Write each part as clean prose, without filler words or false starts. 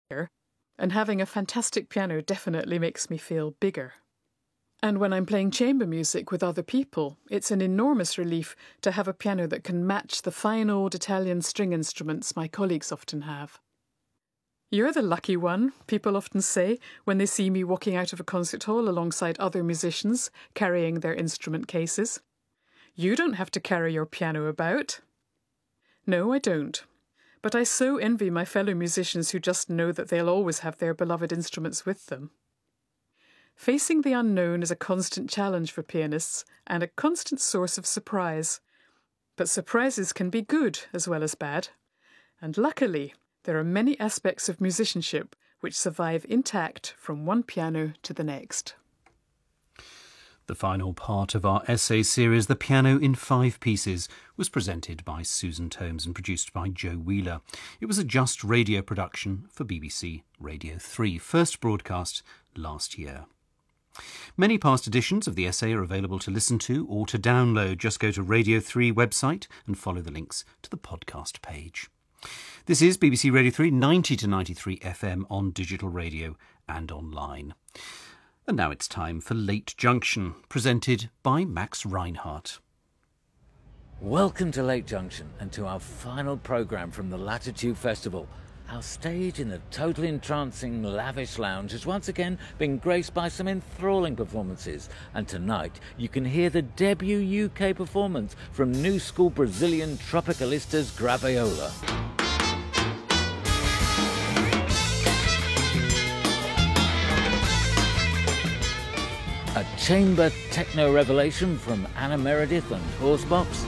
and having a fantastic piano definitely makes me feel bigger. And when I'm playing chamber music with other people, it's an enormous relief to have a piano that can match the fine old Italian string instruments my colleagues often have. You're the lucky one, people often say when they see me walking out of a concert hall alongside other musicians carrying their instrument cases. You don't have to carry your piano about. No, I don't. But I so envy my fellow musicians who just know that they'll always have their beloved instruments with them. Facing the unknown is a constant challenge for pianists and a constant source of surprise. But surprises can be good as well as bad. And luckily, there are many aspects of musicianship which survive intact from one piano to the next. The final part of our essay series, The Piano in 5 Pieces, was presented by Susan Tomes and produced by Joe Wheeler. It was a Just Radio production for BBC Radio 3, first broadcast last year. Many past editions of the essay are available to listen to or to download. Just go to Radio 3 website and follow the links to the podcast page. This is BBC Radio 3, 90 to 93 FM on digital radio and online. And now it's time for Late Junction, presented by Max Reinhardt. Welcome to Late Junction and to our final programme from the Latitude Festival. Our stage in the totally entrancing lavish lounge has once again been graced by some enthralling performances, and tonight you can hear the debut UK performance from new school Brazilian tropicalistas Graviola. A chamber techno revelation from Anna Meredith and Horsebox.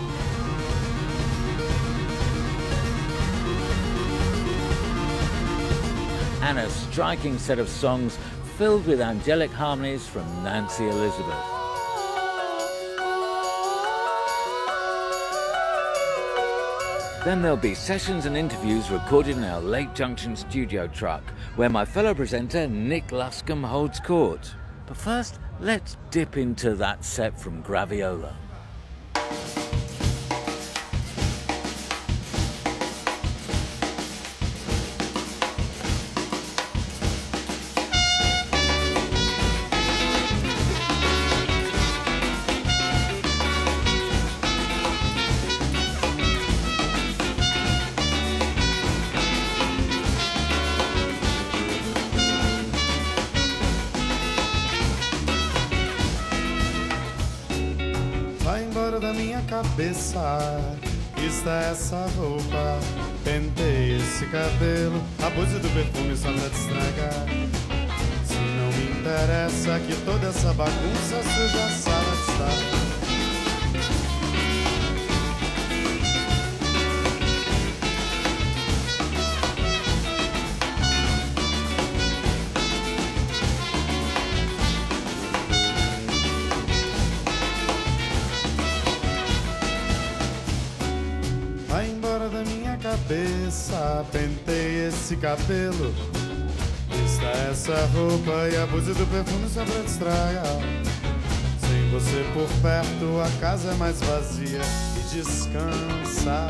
And a striking set of songs filled with angelic harmonies from Nancy Elizabeth. Then there'll be sessions and interviews recorded in our Late Junction studio truck, where my fellow presenter Nick Luscombe holds court. But first, let's dip into that set from Graviola. Cabeça, vista essa roupa, pentei esse cabelo, abuse do perfume só pra te estragar. Se não me interessa que toda essa bagunça suja a sala de estar. Pentei esse cabelo, vista essa roupa e abuse do perfume só pra te estragar. Sem você por perto a casa é mais vazia e descansa.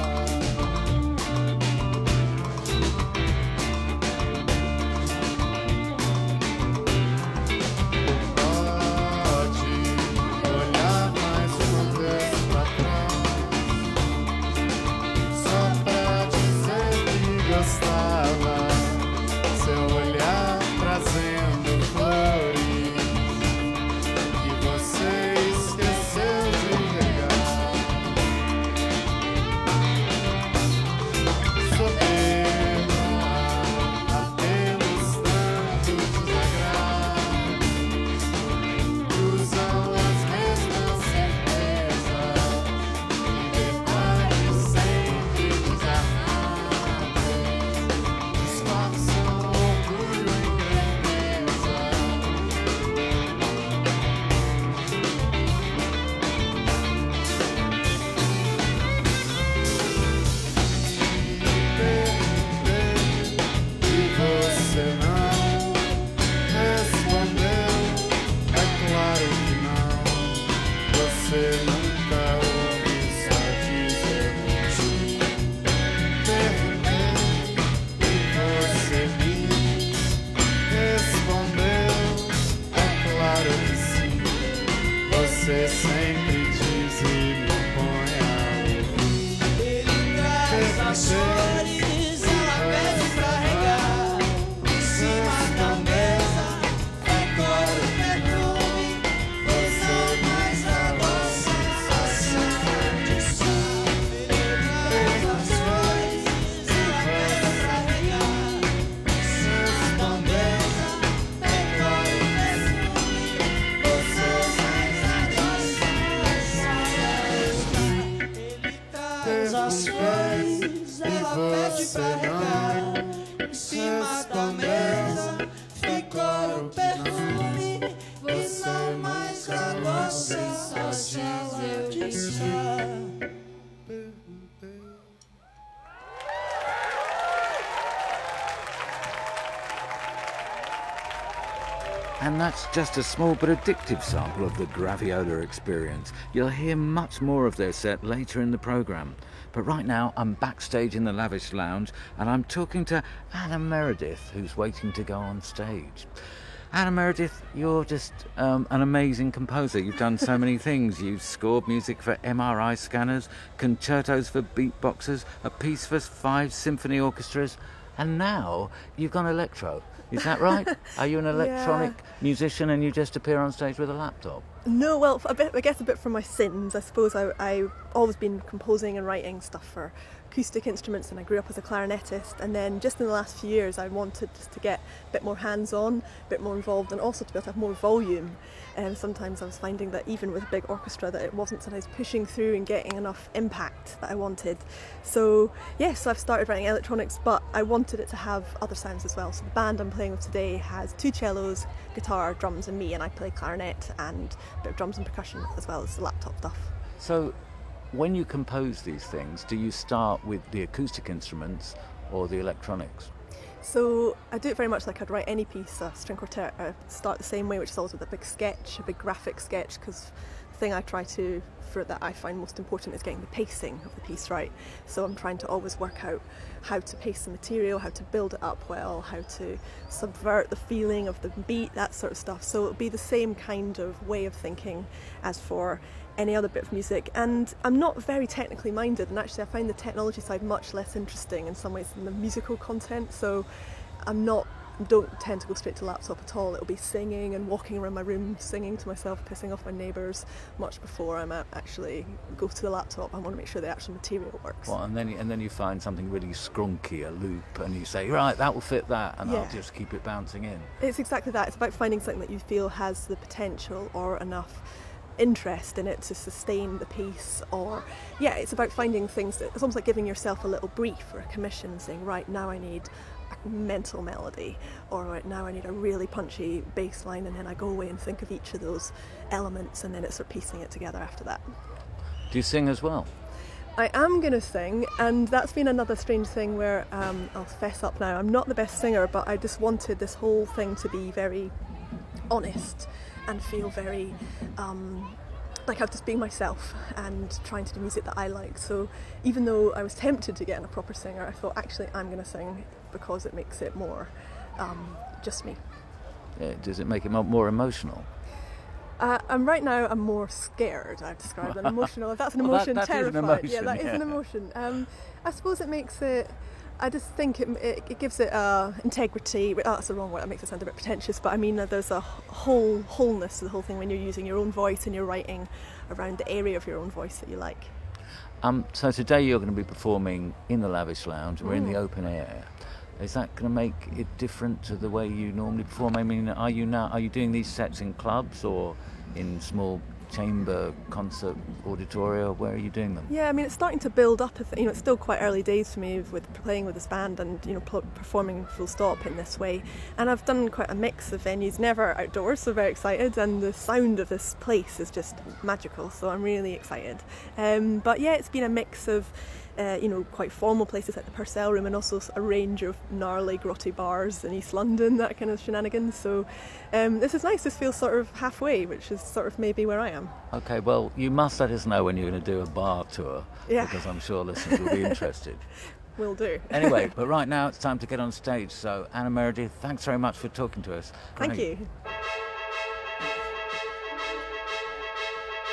você sempre diz e me põe a ouvir. Ele traz as flores, ela pede pra regar. Em cima da mesa, decora o perfume. Você mais a nossa sensação de sol. Ele traz as flores, ela pede pra regar. Em cima da mesa, decora o perfume. Você mais a nossa sensação. Ela pede pra regar. Em cima da mesa, decora o perfume. Você mais a nossa sensação de sol. And that's just a small but addictive sample of the Graviola experience. You'll hear much more of their set later in the programme. But right now I'm backstage in the Lavish Lounge and I'm talking to Anna Meredith, who's waiting to go on stage. Anna Meredith, you're just an amazing composer. You've done so many things. You've scored music for MRI scanners, concertos for beatboxers, a piece for 5 symphony orchestras, and now you've gone electro. Is that right? Are you an electronic musician and you just appear on stage with a laptop? No, well, I guess a bit from my sins. I suppose I've always been composing and writing stuff for acoustic instruments, and I grew up as a clarinetist, and then just in the last few years I wanted just to get a bit more hands-on, a bit more involved, and also to be able to have more volume. And sometimes I was finding that even with a big orchestra that it wasn't sometimes pushing through and getting enough impact that I wanted. So yes, I've started writing electronics, but I wanted it to have other sounds as well. So the band I'm playing with today has 2 cellos, guitar, drums and me, and I play clarinet and a bit of drums and percussion as well as the laptop stuff. So when you compose these things, do you start with the acoustic instruments or the electronics? So I do it very much like I'd write any piece, a string quartet. I start the same way, which is always with a big sketch, a big graphic sketch, because the thing I try to, for that I find most important, is getting the pacing of the piece right. So I'm trying to always work out how to pace the material, how to build it up well, how to subvert the feeling of the beat, that sort of stuff. So it'll be the same kind of way of thinking as for any other bit of music. And I'm not very technically minded, and actually I find the technology side much less interesting in some ways than the musical content. So don't tend to go straight to laptop at all. It'll be singing and walking around my room singing to myself, pissing off my neighbours much before I might actually go to the laptop. I want to make sure the actual material works. Well, and then you find something really scrunky, a loop, and you say, right, that will fit that, and I'll just keep it bouncing in. It's exactly that. It's about finding something that you feel has the potential or enough interest in it to sustain the piece, or it's about finding things that it's almost like giving yourself a little brief or a commission, saying, right, now I need a mental melody, or right now I need a really punchy bass line, and then I go away and think of each of those elements, and then it's sort of piecing it together after that. Do you sing as well? I am going to sing, and that's been another strange thing where I'll fess up now, I'm not the best singer, but I just wanted this whole thing to be very honest and feel very like I'm just being myself and trying to do music that I like. So even though I was tempted to get in a proper singer, I thought actually I'm going to sing because it makes it more just me. Does it make it more emotional? Right now I'm more scared, I've described than emotional. If that's an emotion, that terrified. Is an emotion, yeah, that is an emotion. I suppose it makes it, I just think it gives it integrity. That's the wrong word, that makes it sound a bit pretentious, but I mean there's a wholeness to the whole thing when you're using your own voice and you're writing around the area of your own voice that you like. So today you're going to be performing in the Lavish Lounge, or in the open air. Is that going to make it different to the way you normally perform? I mean, are you doing these sets in clubs or in small chamber concert auditoria? Where are you doing them? Yeah, I mean, it's starting to build up. It's still quite early days for me with playing with this band and performing full stop in this way. And I've done quite a mix of venues, never outdoors, so very excited. And the sound of this place is just magical, so I'm really excited. But yeah, it's been a mix of quite formal places like the Purcell Room, and also a range of gnarly grotty bars in East London, that kind of shenanigans. So this is nice. This feels sort of halfway, which is sort of maybe where I am. Okay, well, you must let us know when you're going to do a bar tour, because I'm sure listeners will be interested. Will do. Anyway, but right now it's time to get on stage. So Anna Meredith, thanks very much for talking to us. Thank you.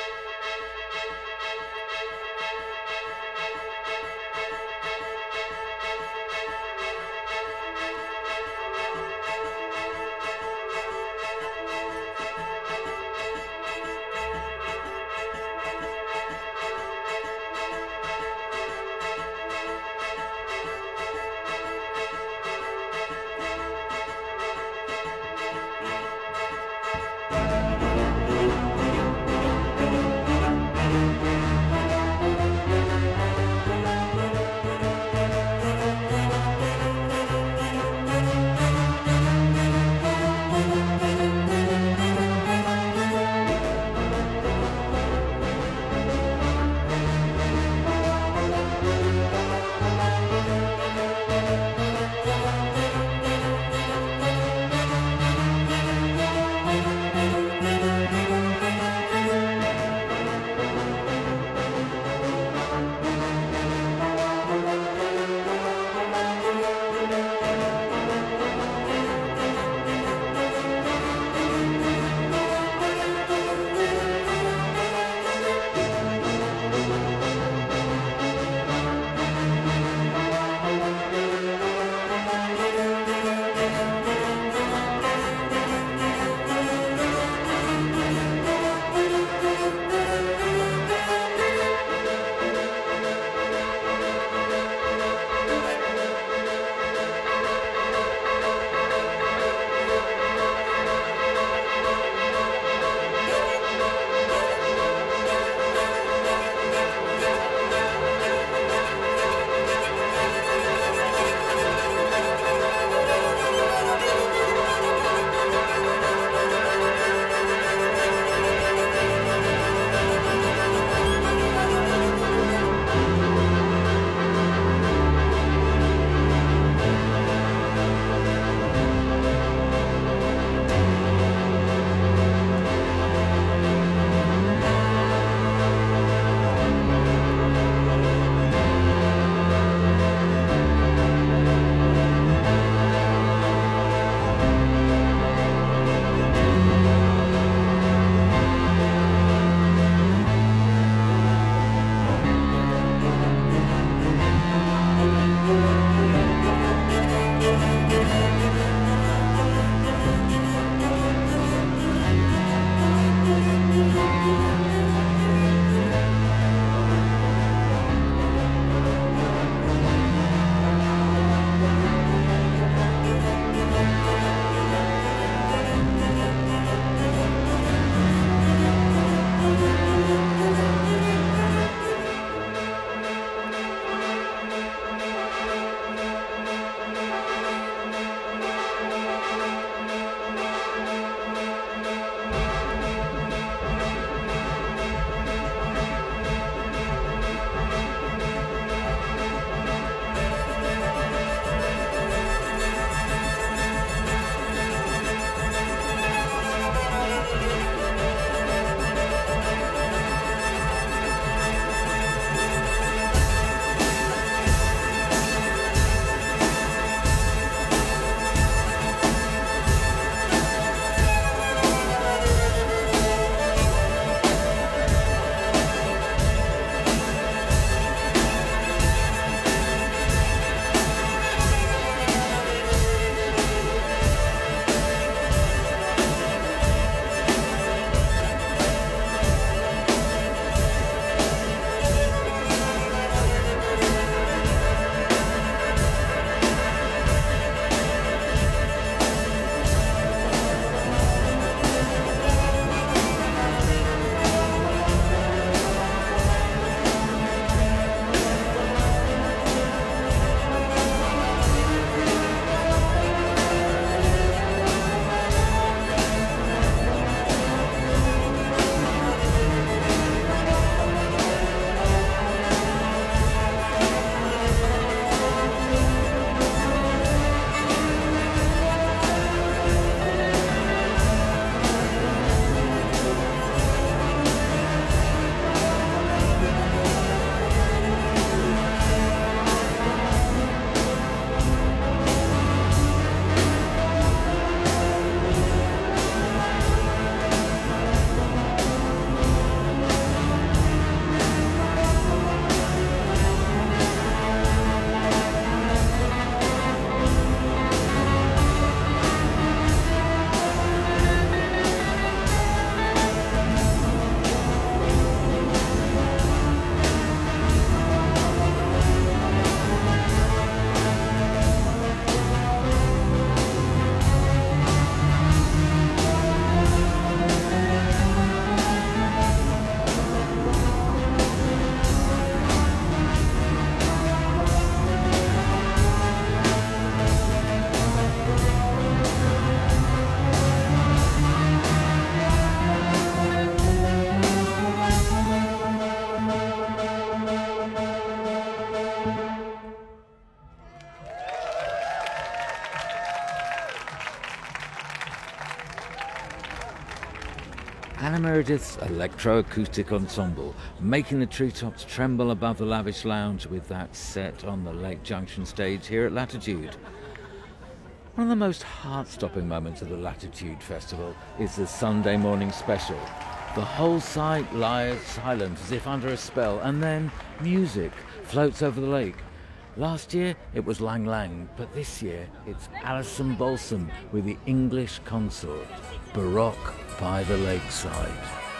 Anna Meredith's electroacoustic ensemble, making the treetops tremble above the lavish lounge with that set on the Lake Junction stage here at Latitude. One of the most heart-stopping moments of the Latitude Festival is the Sunday morning special. The whole site lies silent as if under a spell, and then music floats over the lake. Last year it was Lang Lang, but this year it's Alison Balsam with the English Consort, Baroque by the Lakeside.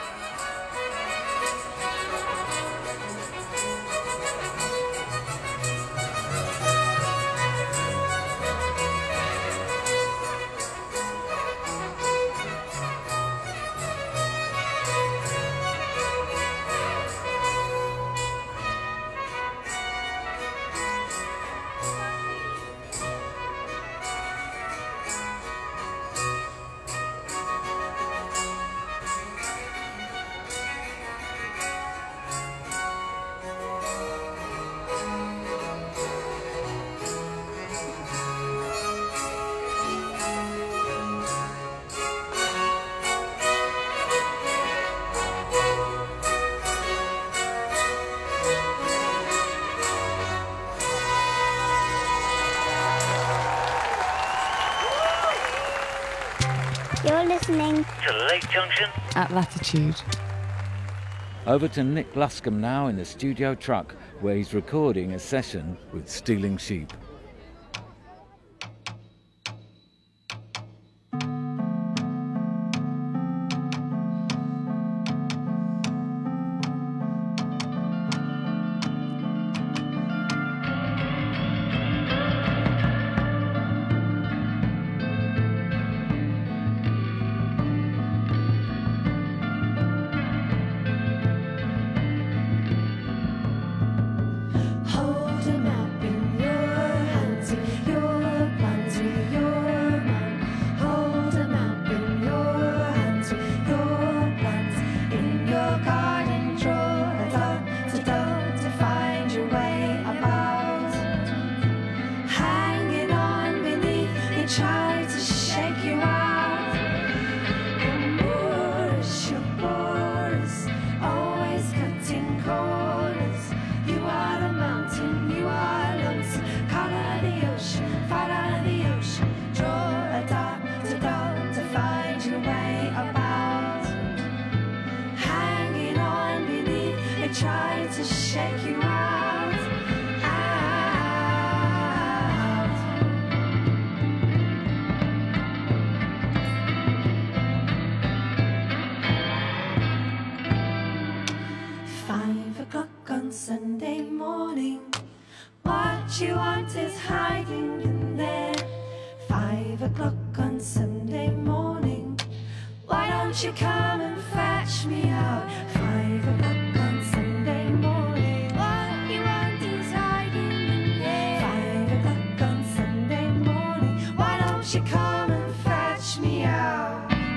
You're listening To Lake Junction At Latitude. Over to Nick Luscombe now in the studio truck, where he's recording a session with Stealing Sheep. Hold him up in your hands, your plans with your man. Hold him up in your hands, your plans in your garden drawer. To find your way about. Hanging on beneath, they try to shake you out. And Moorish, your borders, always cutting corners. You are the mountain, you are lonesome. Color the ocean, follow the ocean. Draw a dot to find your way about. Hanging on beneath, they try to shake you out. Out. 5 o'clock on Sunday morning. What you want is hiding in there. 5 o'clock on Sunday morning. Why don't you come and fetch me out? 5 o'clock on Sunday morning. What you want is hiding in there. 5 o'clock on Sunday morning. Why don't you come and fetch me out?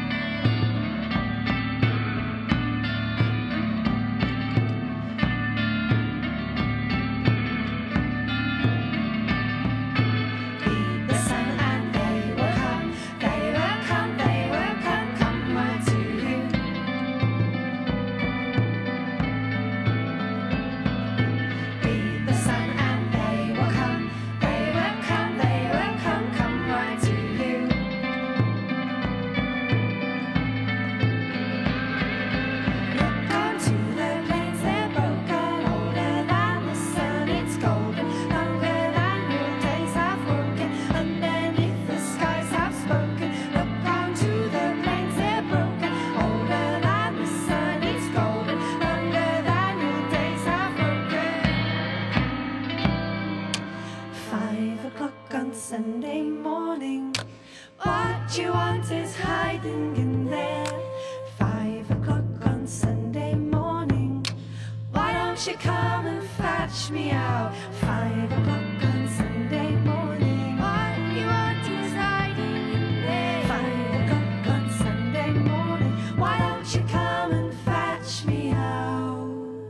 Beat the sun and they will come, they will come, they will come right to you. Beat the sun and they will come, they will come, they will come right to you. Look onto the plains, they're broken, older than the sun, it's golden, longer than your days have woken, underneath the skies have spoken. Look onto the plains, they're broken, older than the sun, it's golden, longer than your days have broken. 5 o'clock on Sunday morning. What you want is hiding in there. 5 o'clock on Sunday morning. Why don't you come and fetch me out? 5 o'clock on Sunday morning. What you want is hiding in there. 5 o'clock on Sunday morning. Why don't you come and fetch me out?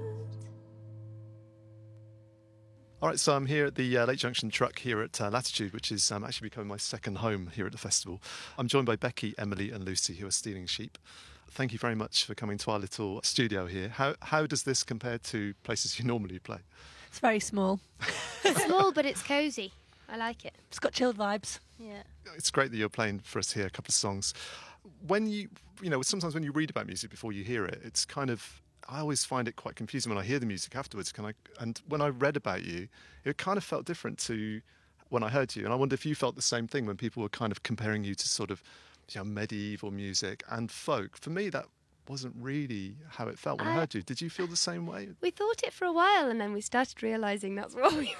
All right, so I'm here at the Lake Junction truck here at Latitude, which is actually becoming my second home here at the festival. I'm joined by Becky, Emily and Lucy, who are Stealing Sheep. thank you very much for coming to our little studio here. How does this compare to places you normally play? It's very small. It's small, but it's cosy. I like it. It's got chilled vibes. Yeah. It's great that you're playing for us here a couple of songs. When you know, sometimes when you read about music before you hear it, it's kind of, I always find it quite confusing when I hear the music afterwards. And when I read about you, it kind of felt different to when I heard you. And I wonder if you felt the same thing when people were kind of comparing you to sort of, you know, medieval music and folk. For me, that wasn't really how it felt when I heard you. Did you feel the same way? We thought it for a while, and then we started realising that's what we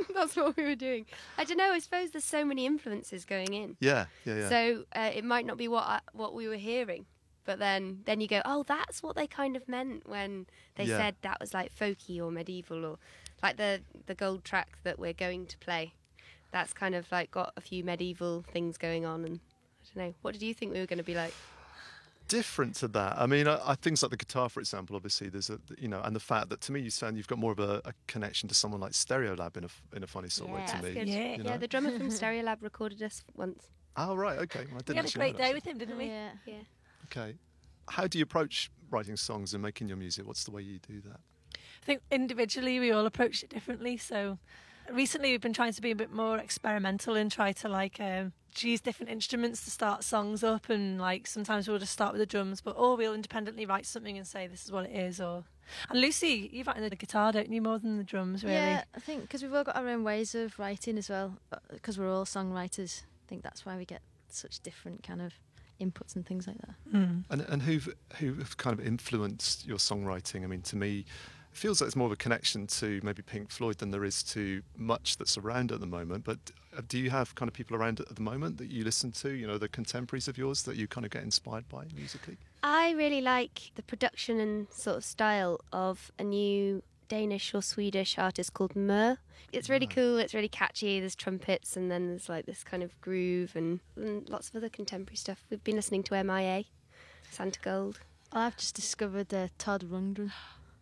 were doing. I don't know. I suppose there's so many influences going in. Yeah. So it might not be what we were hearing, but then you go, oh, that's what they kind of meant when they said that was like folky or medieval, or like the gold track that we're going to play. That's kind of like got a few medieval things going on, and I don't know. What did you think we were going to be like? Different to that. I mean, I things like the guitar, for example. Obviously, there's and the fact that to me, you sound you've got more of a connection to someone like Stereolab in a funny sort of way to me. Good. Yeah, yeah. The drummer from Stereolab recorded us once. Oh right, okay. Well, I didn't we had a great day with him, didn't we? Yeah. Okay. How do you approach writing songs and making your music? What's the way you do that? I think individually we all approach it differently. So recently we've been trying to be a bit more experimental and try to use different instruments to start songs up, and like sometimes we'll just start with the drums, or we'll independently write something and say this is what it is. And Lucy, you write the guitar, don't you, more than the drums, really? Yeah, I think because we've all got our own ways of writing as well, because we're all songwriters. I think that's why we get such different kind of inputs and things like that. And who have kind of influenced your songwriting? I mean, to me, it feels like it's more of a connection to maybe Pink Floyd than there is to much that's around at the moment. But do you have kind of people around at the moment that you listen to, you know, the contemporaries of yours that you kind of get inspired by musically? I really like the production and sort of style of a new Danish or Swedish artist called Mør. It's really cool, it's really catchy, there's trumpets and then there's like this kind of groove and lots of other contemporary stuff. We've been listening to MIA, Santa Gold. I've just discovered Todd Rundgren.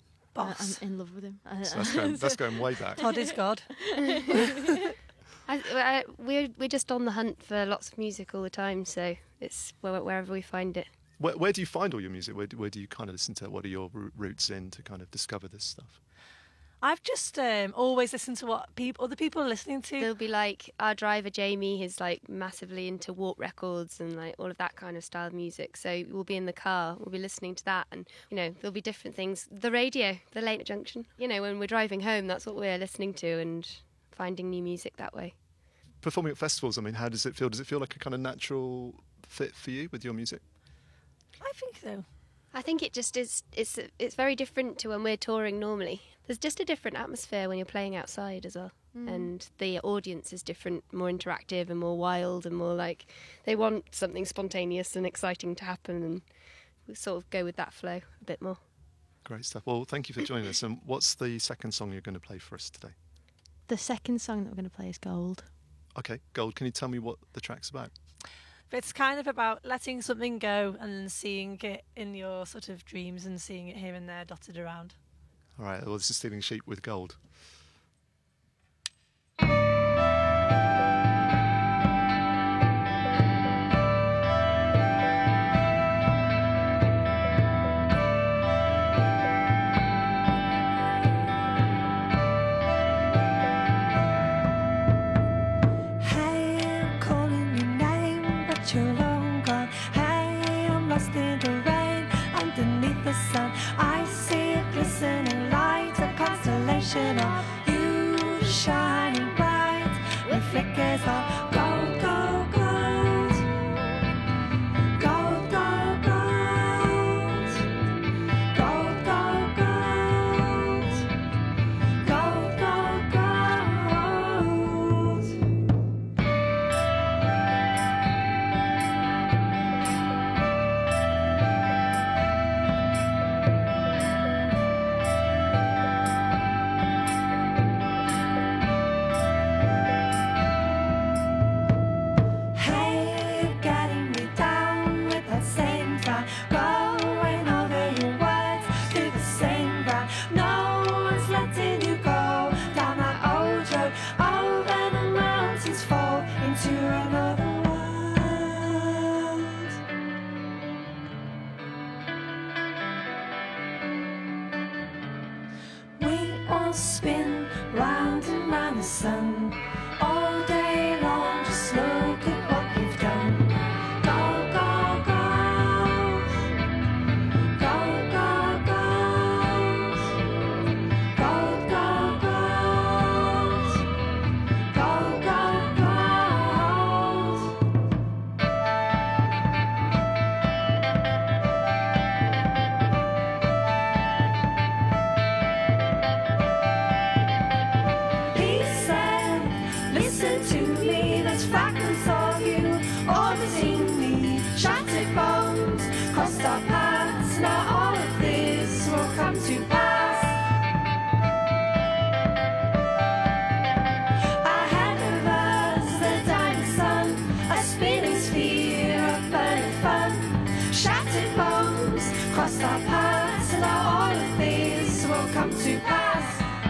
Boss. I'm in love with him. So that's going way back. Todd is God. We're just on the hunt for lots of music all the time, so it's wherever we find it. Where do you find all your music? Where do you kind of listen to it? What are your roots in to kind of discover this stuff? I've just always listened to what other people are listening to. There'll be like our driver Jamie is like massively into Warp Records and like all of that kind of style of music. So we'll be in the car, we'll be listening to that, and you know there'll be different things. The radio, the Late Junction. You know, when we're driving home, that's what we're listening to and finding new music that way. Performing at festivals, I mean, how does it feel? Does it feel like a kind of natural fit for you with your music? I think so. I think it just is. It's very different to when we're touring normally. There's just a different atmosphere when you're playing outside as well. And the audience is different, more interactive and more wild and more like they want something spontaneous and exciting to happen, and we sort of go with that flow a bit more. Great stuff. Well, thank you for joining us. And what's the second song you're going to play for us today? The second song that we're going to play is Gold. Okay, Gold. Can you tell me what the track's about? It's kind of about letting something go and seeing it in your sort of dreams and seeing it here and there dotted around. All right, well, this is Stealing Sheep with Gold. Of you shining bright with flickers of gold, gold, gold, gold, gold, gold, gold, gold, gold, gold, gold, gold. spin round and round the sun all day long. Just look at what we've done. Go, go, goes. Go, go, goes. Go, go, goes. Go, go, goes. He said, listen to me, there's fragments of you orbiting me, shattered bones crossed our paths. Now all of this will come to pass. Ahead of us, the dying sun, a spinning sphere of burning fun. Shattered bones crossed our paths. Now all of this will come to pass.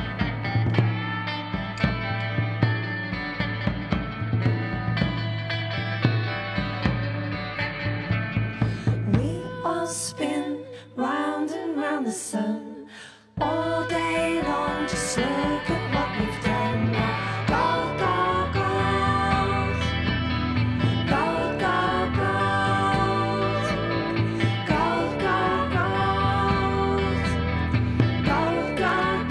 We all spin round and round the sun all day long. Just look at what we've done. Go, go, goes. Go, go, goes. Go, go, goes. Go, go,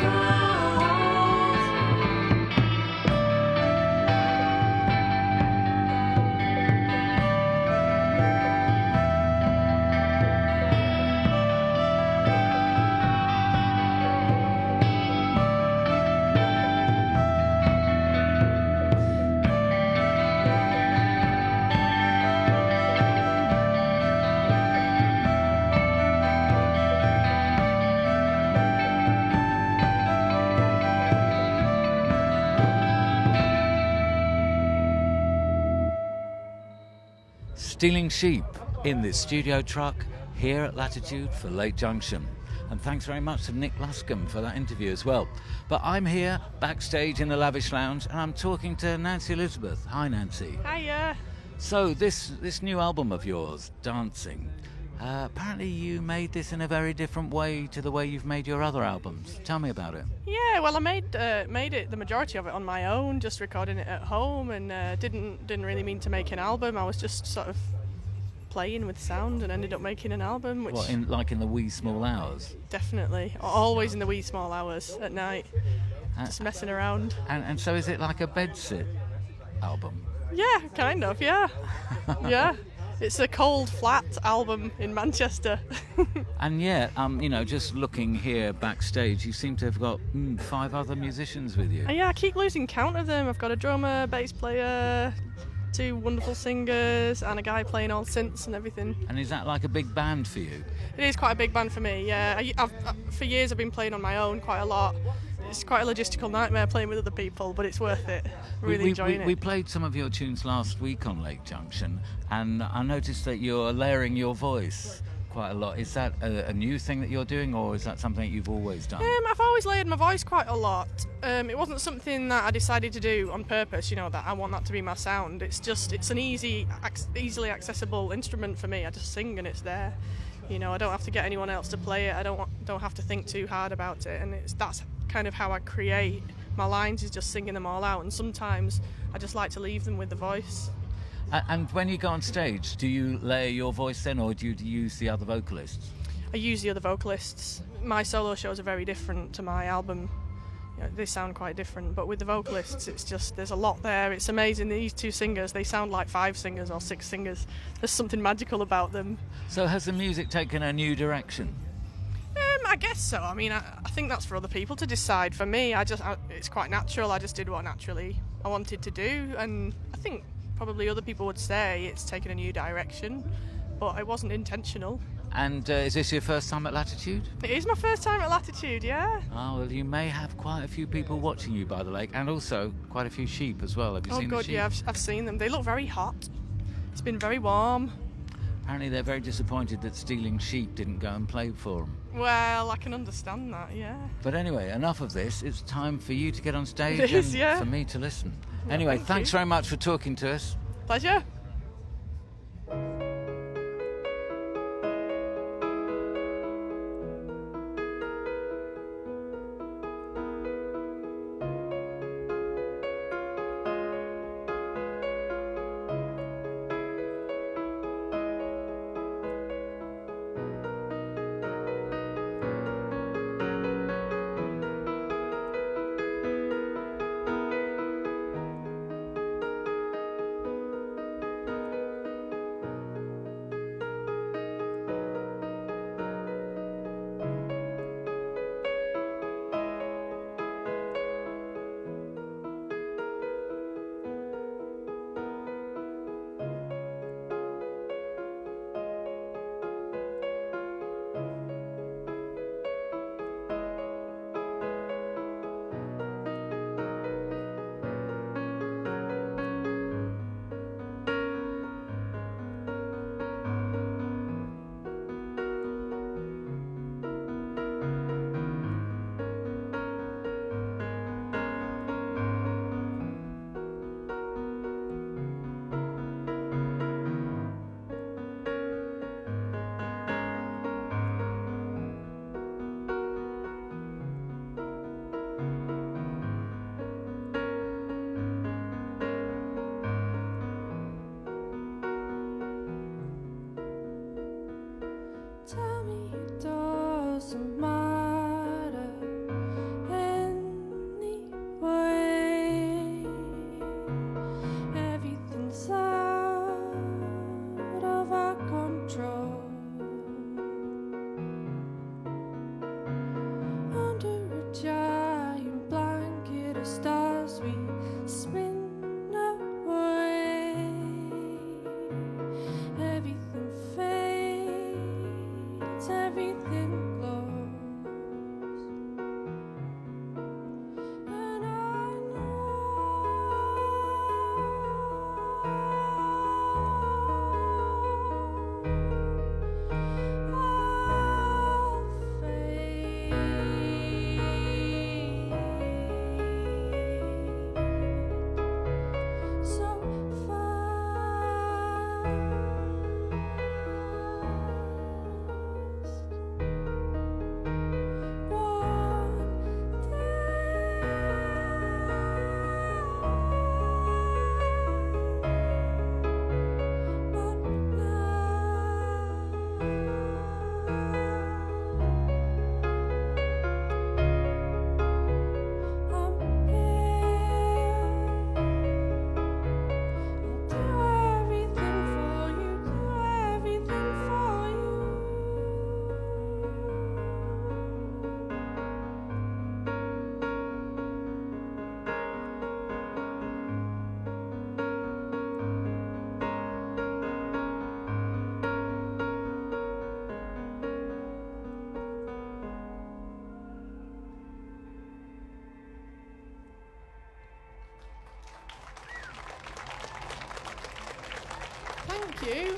Stealing Sheep in the studio truck here at Latitude for Lake Junction. And thanks very much to Nick Luscombe for that interview as well. But I'm here backstage in the Lavish Lounge and I'm talking to Nancy Elizabeth. Hi, Nancy. Hiya. So this new album of yours, Dancing, apparently you made this in a very different way to the way you've made your other albums. Tell me about it. Yeah, well, I made it, the majority of it, on my own, just recording it at home, and didn't really mean to make an album. I was just sort of playing with sound and ended up making an album. Which What, in the wee small hours? Definitely, always in the wee small hours at night, just messing around. And so is it like a bedsit album? Yeah, kind of. Yeah, yeah. It's a cold, flat album in Manchester. And yet, just looking here backstage, you seem to have got 5 other musicians with you. Yeah, I keep losing count of them. I've got a drummer, bass player, 2 wonderful singers, and a guy playing all synths and everything. And is that like a big band for you? It is quite a big band for me, yeah. For years I've been playing on my own quite a lot. It's quite a logistical nightmare playing with other people, but it's worth it. Really enjoying it. We played some of your tunes last week on Lake Junction, and I noticed that you're layering your voice quite a lot. Is that a new thing that you're doing, or is that something that you've always done? I've always layered my voice quite a lot. It wasn't something that I decided to do on purpose, that I want that to be my sound. It's an easily accessible instrument for me. I just sing and it's there. I don't have to get anyone else to play it. I don't have to think too hard about it, and that's kind of how I create my lines, is just singing them all out. And sometimes I just like to leave them with the voice. And when you go on stage, do you layer your voice then, or do you use the other vocalists? I use the other vocalists. My solo shows are very different to my album. They sound quite different, but with the vocalists it's just, there's a lot there. It's amazing. These 2 singers, they sound like 5 singers or 6 singers. There's something magical about them. So has the music taken a new direction? I guess so. I mean, I think that's for other people to decide. For me, it's quite natural. I just did what naturally I wanted to do, and I think probably other people would say it's taken a new direction, but it wasn't intentional. And is this your first time at Latitude? It is my first time at Latitude, yeah. Oh, well, you may have quite a few people watching you by the lake, and also quite a few sheep as well. Have you seen the sheep? Yeah, I've seen them. They look very hot. It's been very warm. Apparently they're very disappointed that Stealing Sheep didn't go and play for them. Well, I can understand that, yeah. But anyway, enough of this. It's time for you to get on stage and for me to listen. Anyway, thanks very much for talking to us. Pleasure. Thank you.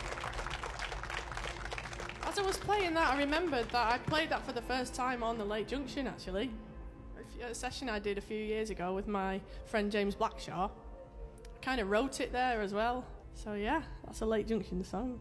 As I was playing that, I remembered that I played that for the first time on the Late Junction, actually. A session I did a few years ago with my friend James Blackshaw. I kind of wrote it there as well. So yeah, that's a Late Junction song.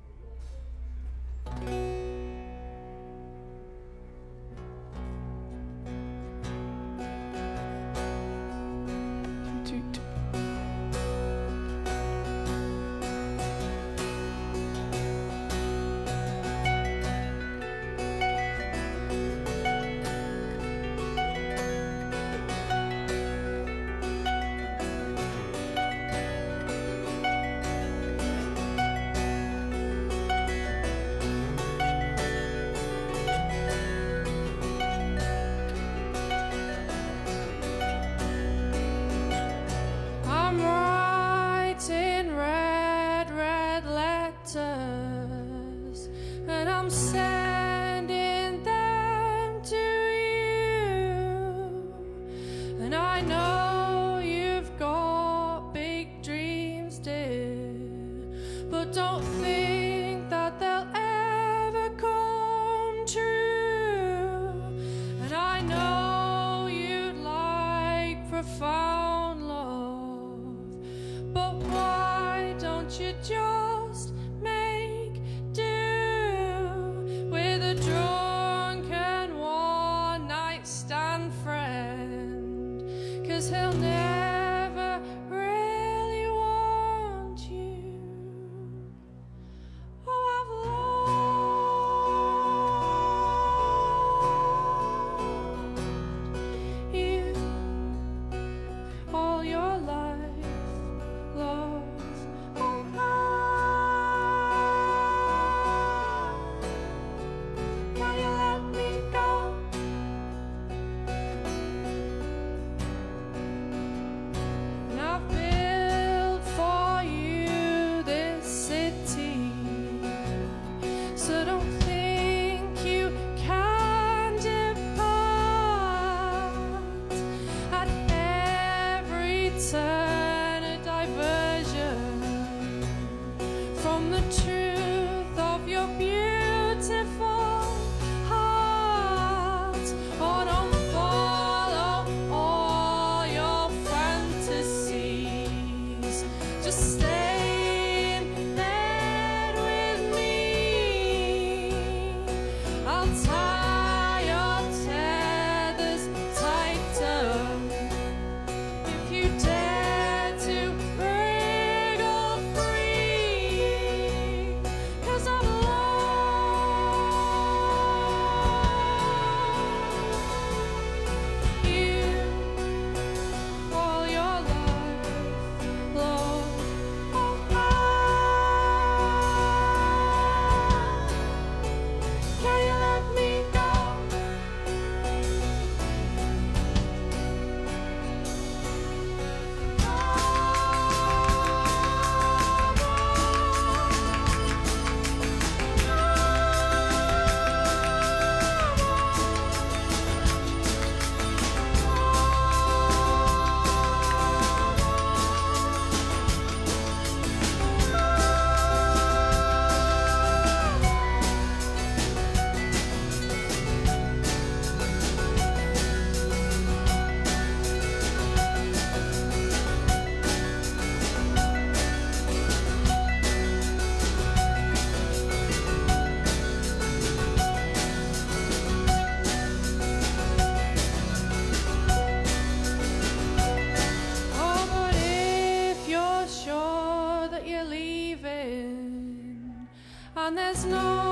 and there's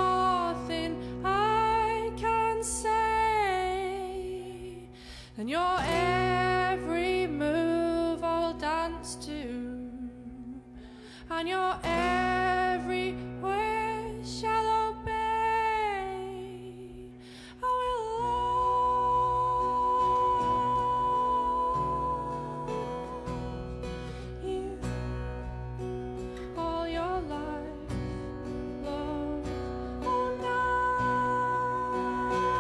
nothing I can say, and your every move I'll dance to, and your every wish I'll obey. I will love you all your life, love all night.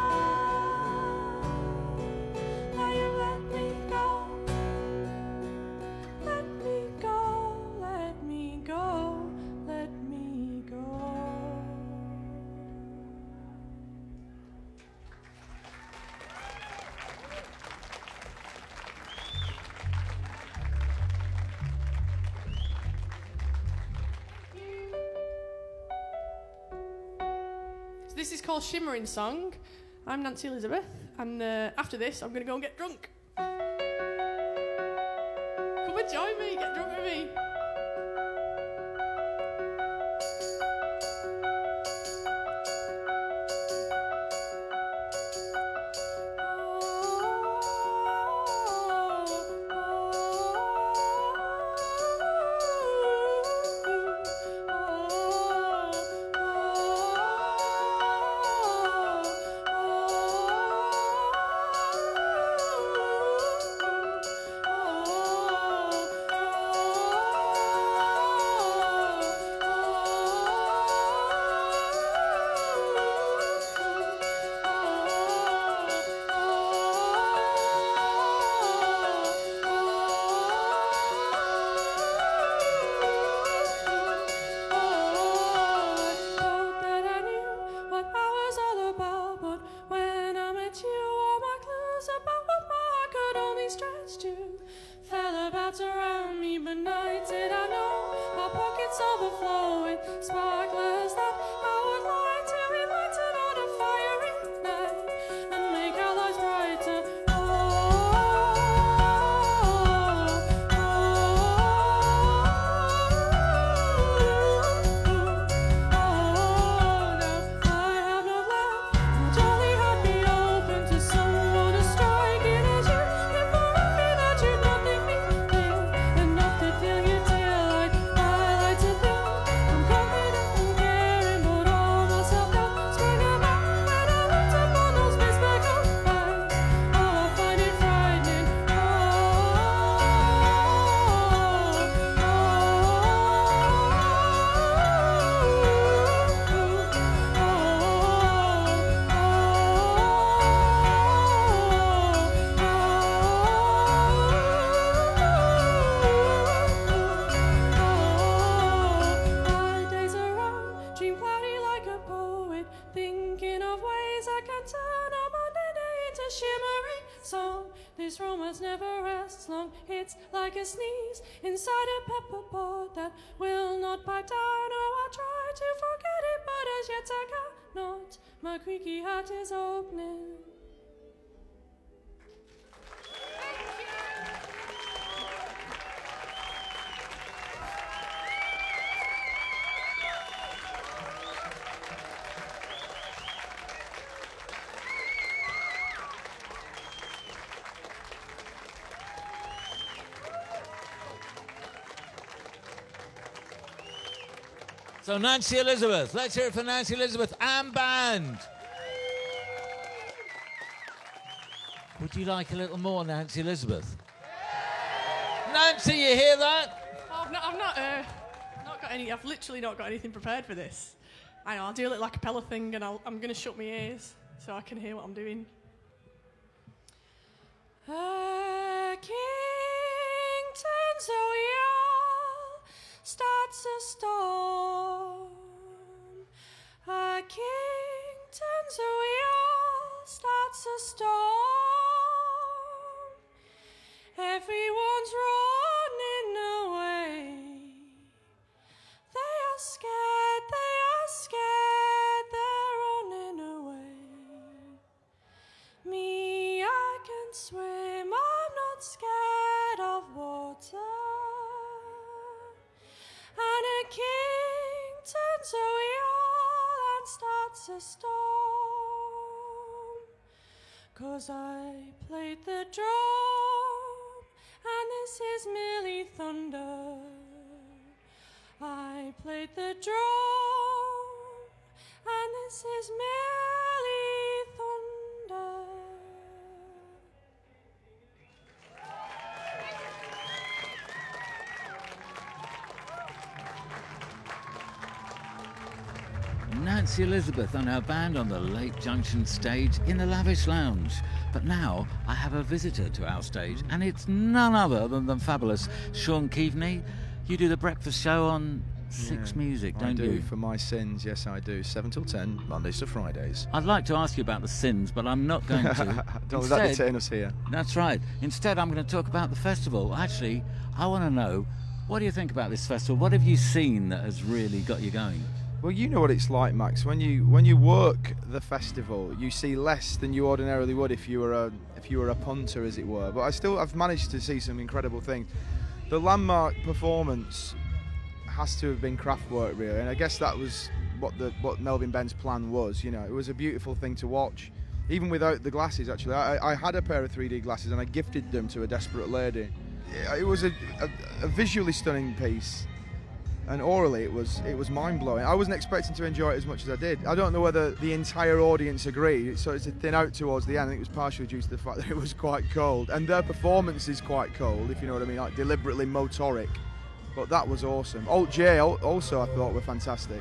Now you let me go, let me go, let me go, this is called Shimmering Song. I'm Nancy Elizabeth, and after this, I'm going to go and get drunk. Come and join me, get drunk with me. This romance never rests long. It's like a sneeze inside a pepper pot that will not pipe down. Oh, I'll try to forget it, but as yet I cannot. My creaky heart is opening. So Nancy Elizabeth, let's hear it for Nancy Elizabeth and band. Would you like a little more, Nancy Elizabeth? Nancy, you hear that? I've not got any. I've literally not got anything prepared for this. I know. I'll do a little a cappella thing, and I'm going to shut my ears so I can hear what I'm doing. A king turns a wheel, starts a storm. A king turns a wheel, starts a storm. Everyone's running away. They are scared, they're running away. Me, I can swim, I'm not scared of water. And a king turns a wheel and starts a storm. 'Cause I played the drum, and this is merely thunder. I played the drum, and this is merely thunder. Nancy Elizabeth and her band on the Lake Junction stage in the Lavish Lounge. But now I have a visitor to our stage, and it's none other than the fabulous Sean Keaveney. You do the breakfast show on Six Music, don't you? I do, for my sins, yes I do. 7 till 10, Mondays to Fridays. I'd like to ask you about the sins, but I'm not going to. Don't let detain us here. That's right. Instead, I'm going to talk about the festival. Actually, I want to know, what do you think about this festival? What have you seen that has really got you going? Well, you know what it's like, Max. When you work the festival, you see less than you ordinarily would if you were a punter, as it were. But I've managed to see some incredible things. The landmark performance has to have been Kraftwerk, really, and I guess that was what Melvin Benn's plan was. You know, it was a beautiful thing to watch, even without the glasses. Actually, I had a pair of 3D glasses and I gifted them to a desperate lady. It was a visually stunning piece. And orally, it was mind-blowing. I wasn't expecting to enjoy it as much as I did. I don't know whether the entire audience agreed. So it's a thin out towards the end. I think it was partially due to the fact that it was quite cold. And their performance is quite cold, if you know what I mean, like deliberately motoric. But that was awesome. Alt J also I thought were fantastic.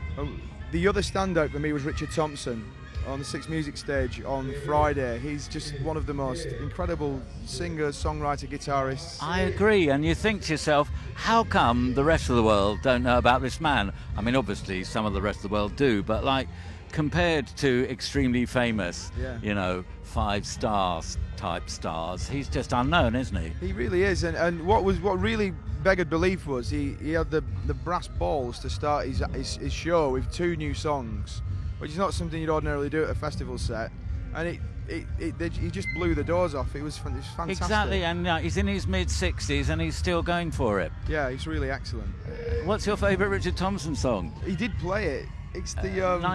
The other standout for me was Richard Thompson on the Six Music stage on Friday. He's just one of the most incredible singers, songwriter, guitarists. I agree, and you think to yourself, how come the rest of the world don't know about this man? I mean, obviously some of the rest of the world do, but like compared to extremely famous, you know, 5-star type stars, he's just unknown, isn't he? He really is, and what really beggared belief was he had the brass balls to start his show with 2 new songs, which is not something you'd ordinarily do at a festival set, and he just blew the doors off. It was fantastic. Exactly, and he's in his mid-60s and he's still going for it. Yeah, he's really excellent. What's your favourite Richard Thompson song? He did play it. It's the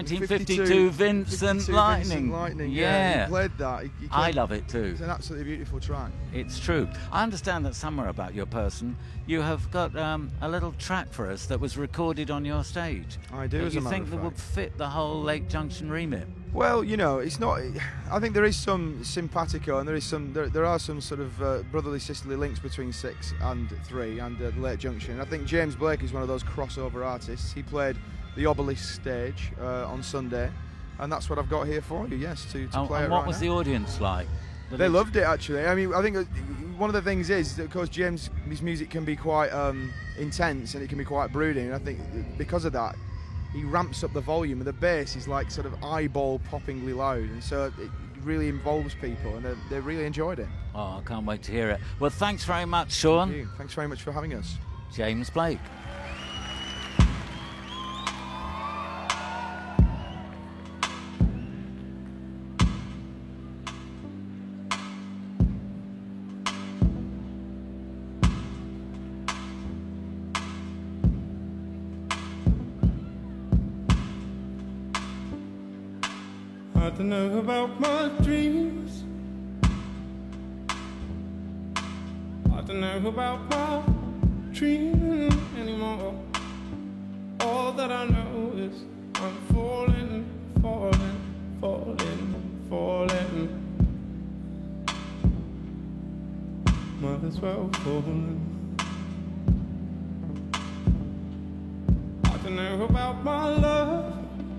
1952 Vincent Lightning. Yeah, he played that. I love it too. It's an absolutely beautiful track. It's true. I understand that somewhere about your person, you have got a little track for us that was recorded on your stage. I do, as a matter of fact. You think that would fit the whole Lake Junction remit? Well, you know, it's not. I think there is some simpatico, and there are some sort of brotherly, sisterly links between 6 and 3 and the Lake Junction. I think James Blake is one of those crossover artists. He played the Obelisk stage on Sunday, and that's what I've got here for you. Yes, to play it. And what was the audience like? They loved it, actually. I mean, I think one of the things is that, of course, his music can be quite intense and it can be quite brooding. And I think because of that, he ramps up the volume, and the bass is like sort of eyeball-poppingly loud, and so it really involves people, and they really enjoyed it. Oh, I can't wait to hear it. Well, thanks very much, Sean. Thank you. Thanks very much for having us. James Blake. I don't know about my dreams. I don't know about my dreaming anymore. All that I know is I'm falling, falling, falling, falling. Might as well falling. I don't know about my love.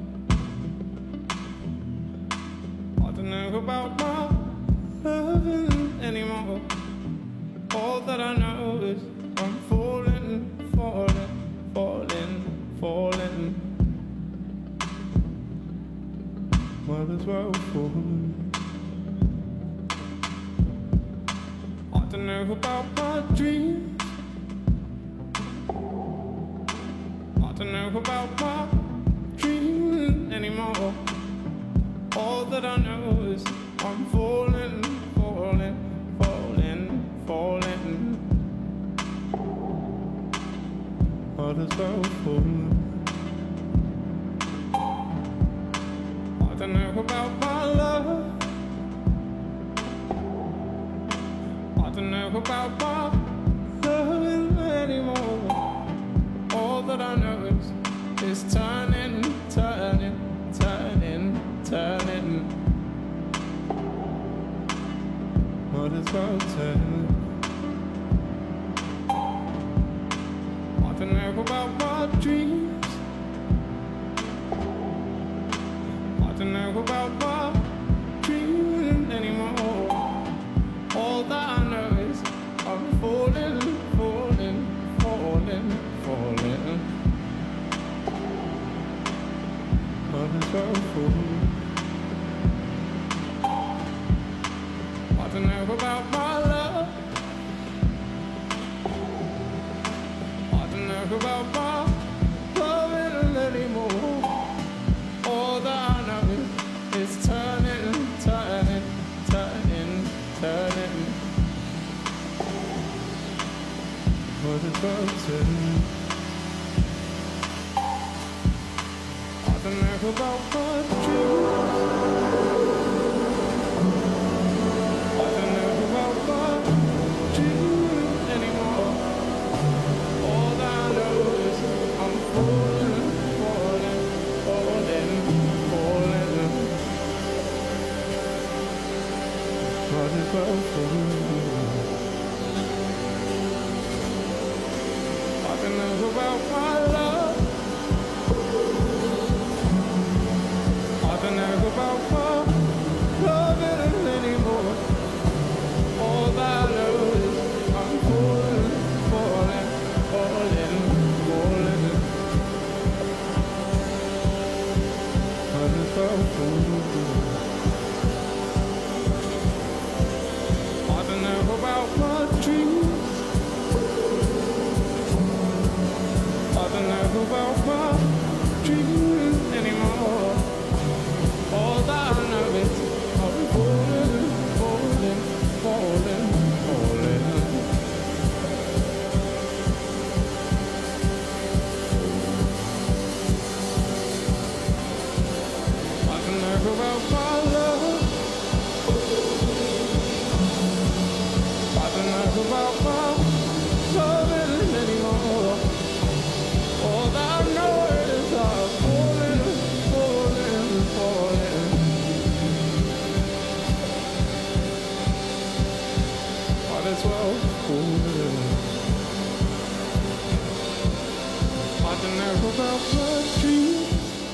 I don't know about my loving anymore. All that I know is I'm falling, falling, falling, falling. Might as well falling. I don't know about my dreams. I don't know about my dreaming anymore. All that I know is I'm falling, falling, falling, falling. Might as well falling. I don't know about my love. I don't know about my loving anymore. All that I know is turning, turning, turning, turning. Might as well turn. I don't know about my dreams. I don't know about my dreaming anymore. All that I know is I'm falling, falling, falling, falling. Might as well fall. I don't know about my love. I don't know about my loving anymore. nerve about my dreams. I don't nerve about my dreams anymore. All that I know is I'm falling, falling, falling, falling. Might as well fall. I don't nerve about my love. I don't know about my loving anymore. All that I know is I'm falling, falling, falling, falling. Might as well fall. I don't know about my dreams. I don't know about my dreams anymore. All that I know is I'm falling, falling, falling, falling. I don't know about my love. I don't know about my loving anymore. All that I know is I'm falling, falling, falling. Might as well fall. I don't know about my dreams.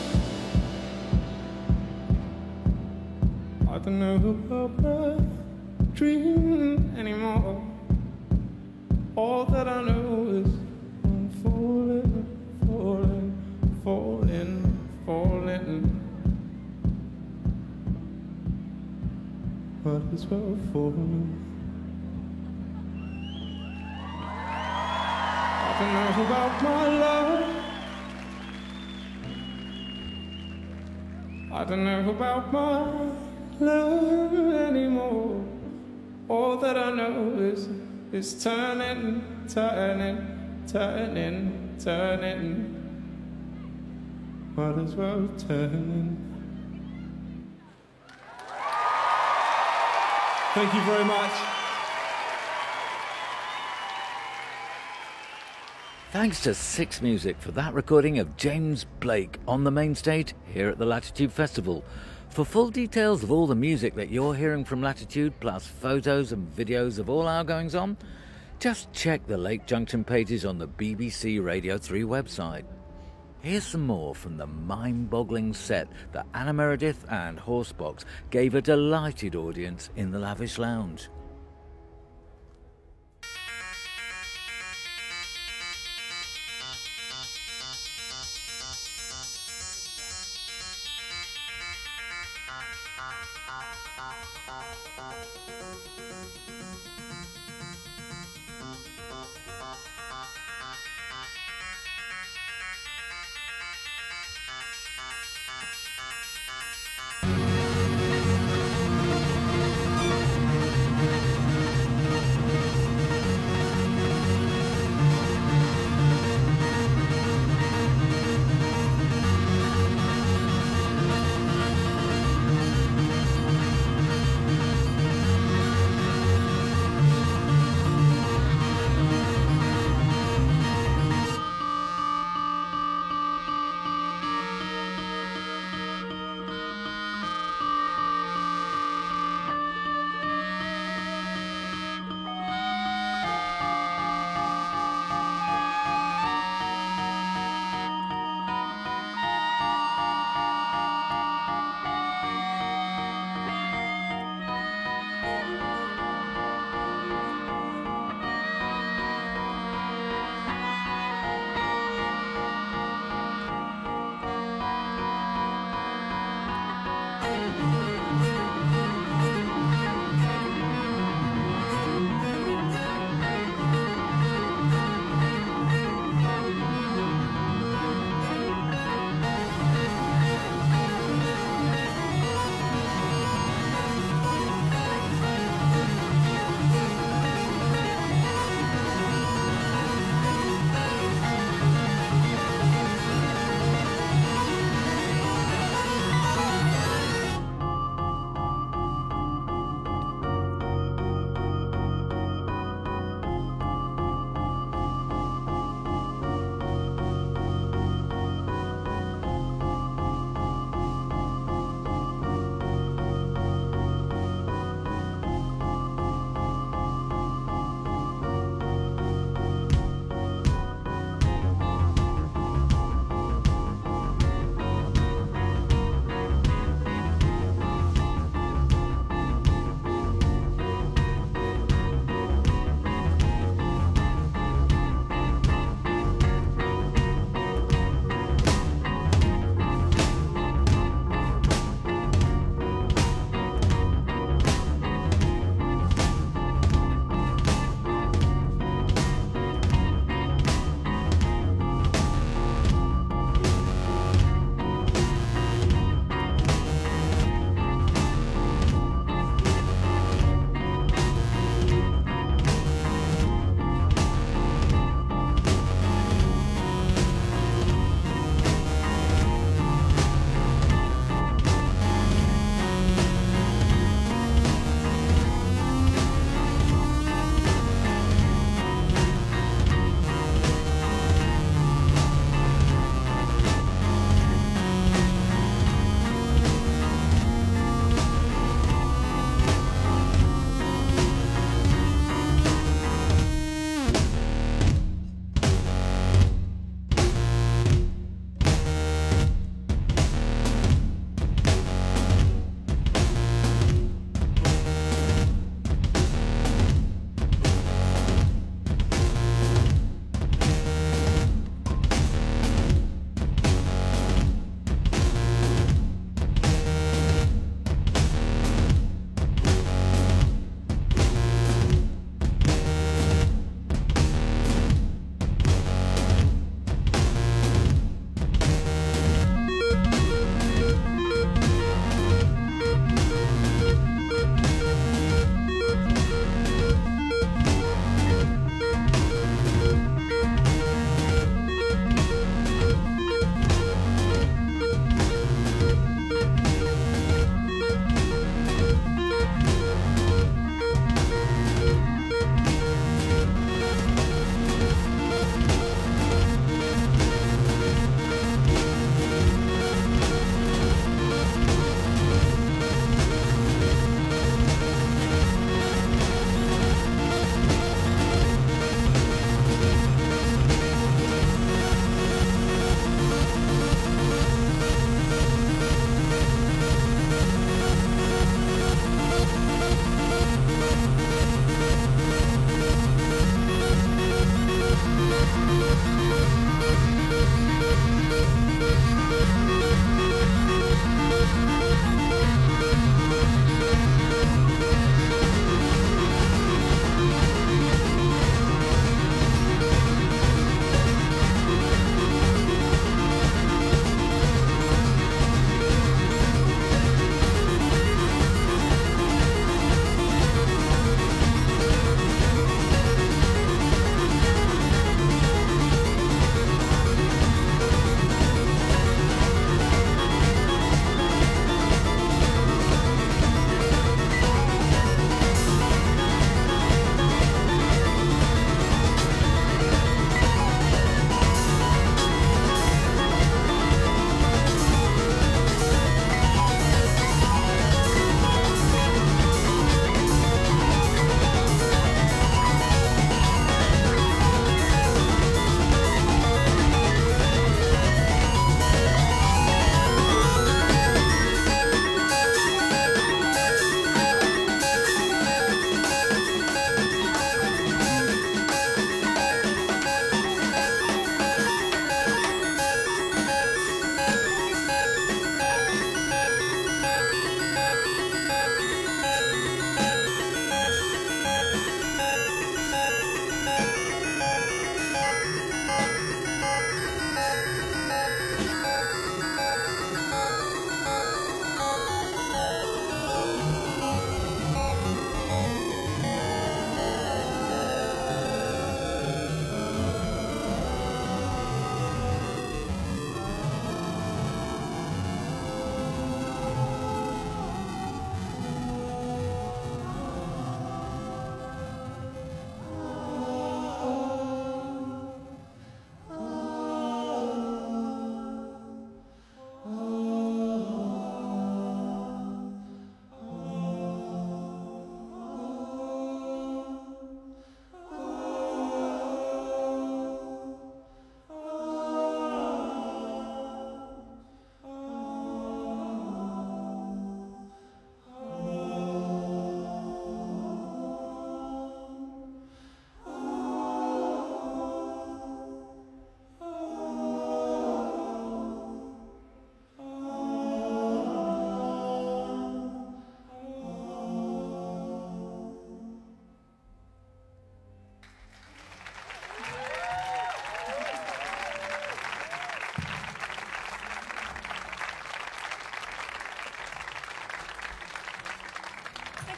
I don't know about my dreams anymore. All that I know is I'm falling, falling, falling, falling. Might as well fall. I don't know about my love. I don't know about my love anymore. All that I know is turning, turning, turning, turning. Might as well turn. Thank you very much. Thanks to Six Music for that recording of James Blake on the main stage here at the Latitude Festival. For full details of all the music that you're hearing from Latitude, plus photos and videos of all our goings-on, just check the Lake Junction pages on the BBC Radio 3 website. Here's some more from the mind-boggling set that Anna Meredith and Horsebox gave a delighted audience in the Lavish Lounge.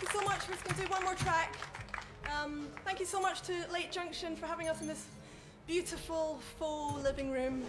you so much. We're just going to do one more track. Thank you so much to Late Junction for having us in this beautiful faux living room.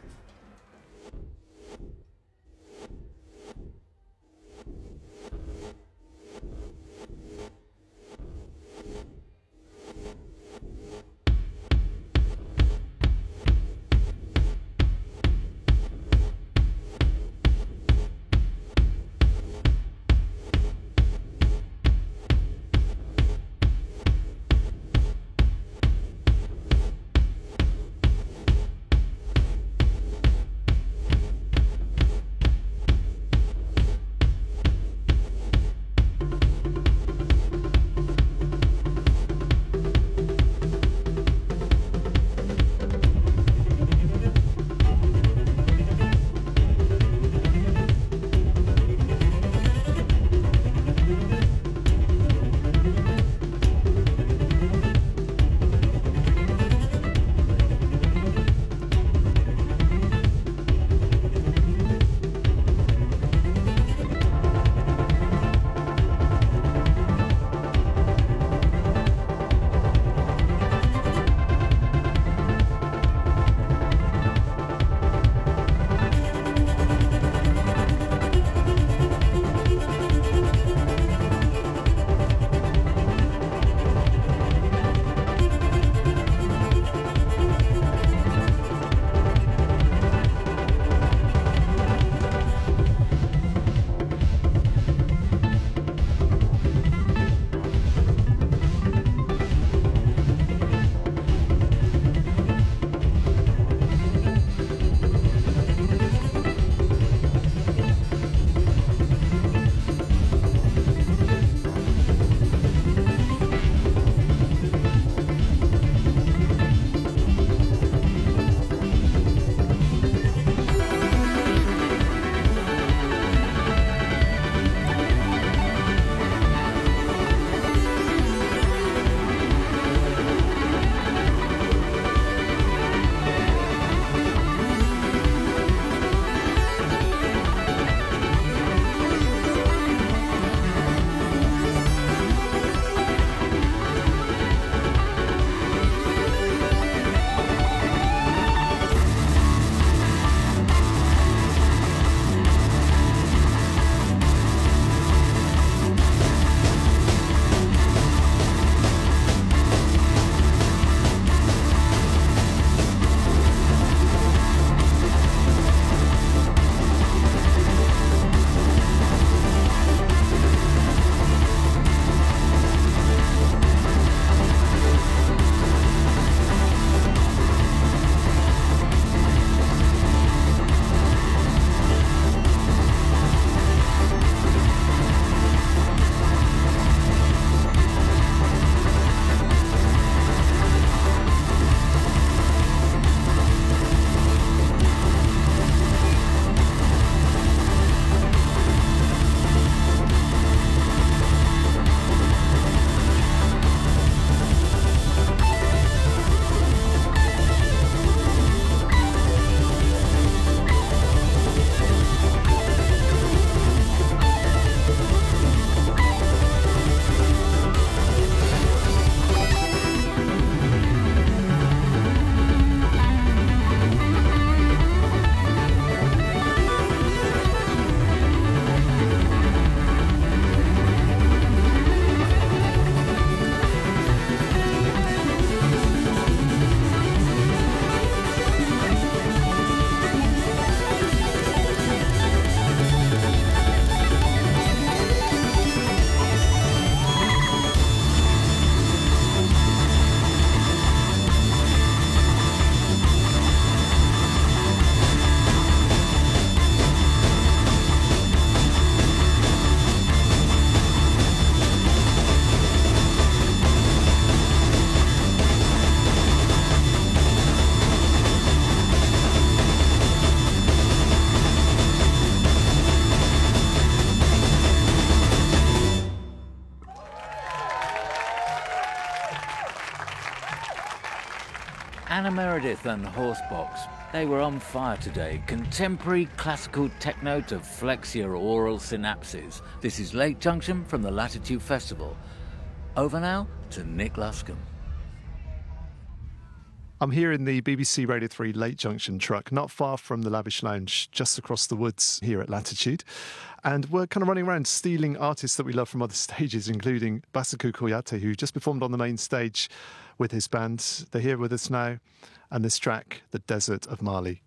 Anna Meredith and Horsebox, They were on fire today. Contemporary classical techno to flex your aural synapses. This is Lake Junction from the Latitude Festival. Over now to Nick Luscombe. I'm here in the BBC Radio 3 Lake Junction truck, not far from the Lavish Lounge, just across the woods here at Latitude. And we're kind of running around stealing artists that we love from other stages, including Basaku Koyate, who just performed on the main stage with his band. They're here with us now. And this track, The Desert of Mali.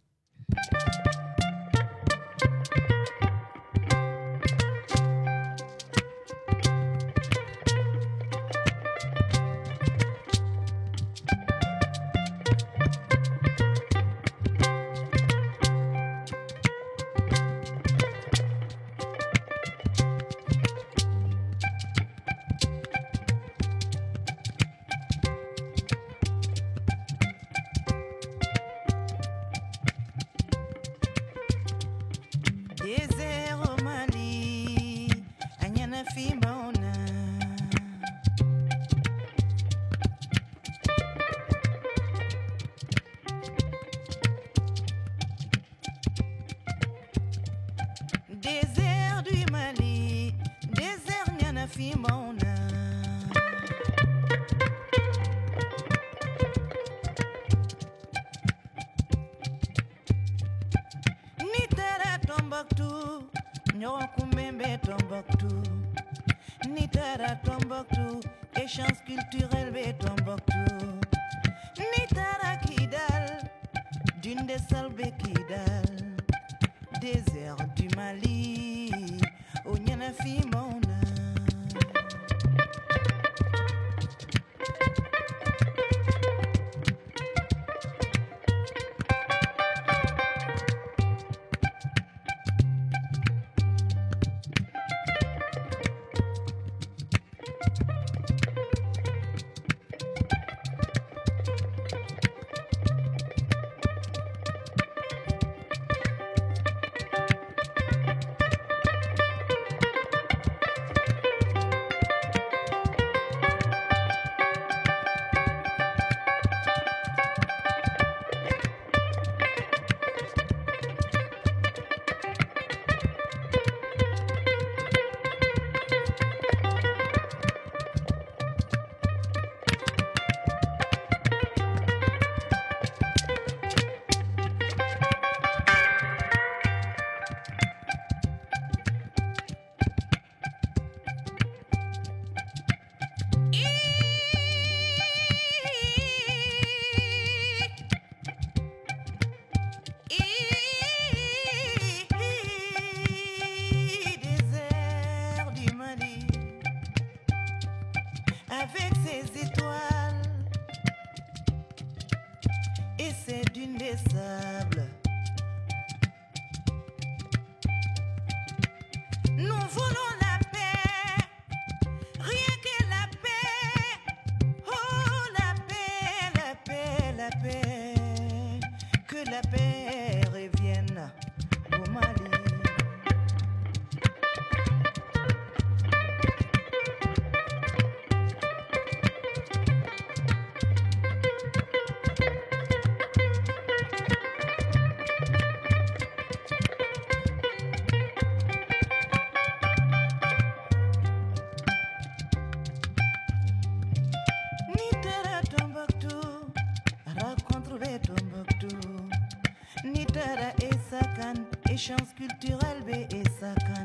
Échange culturel be esakan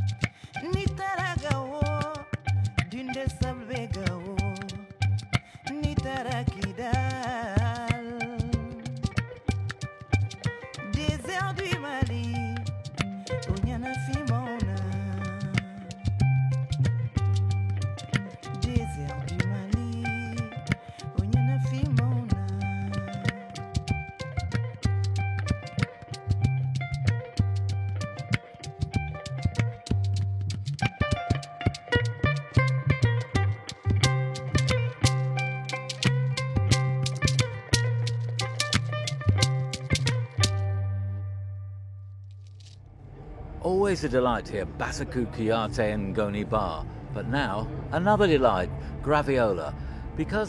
Nitaragawo Dunde sabbe gawo Nitarakidal Désert du Mali Onyana Fimona Désert du Mali Onyana Fimona. Always a delight to hear Basaku Koyate and Ngoni Bar, but now another delight, Graviola, because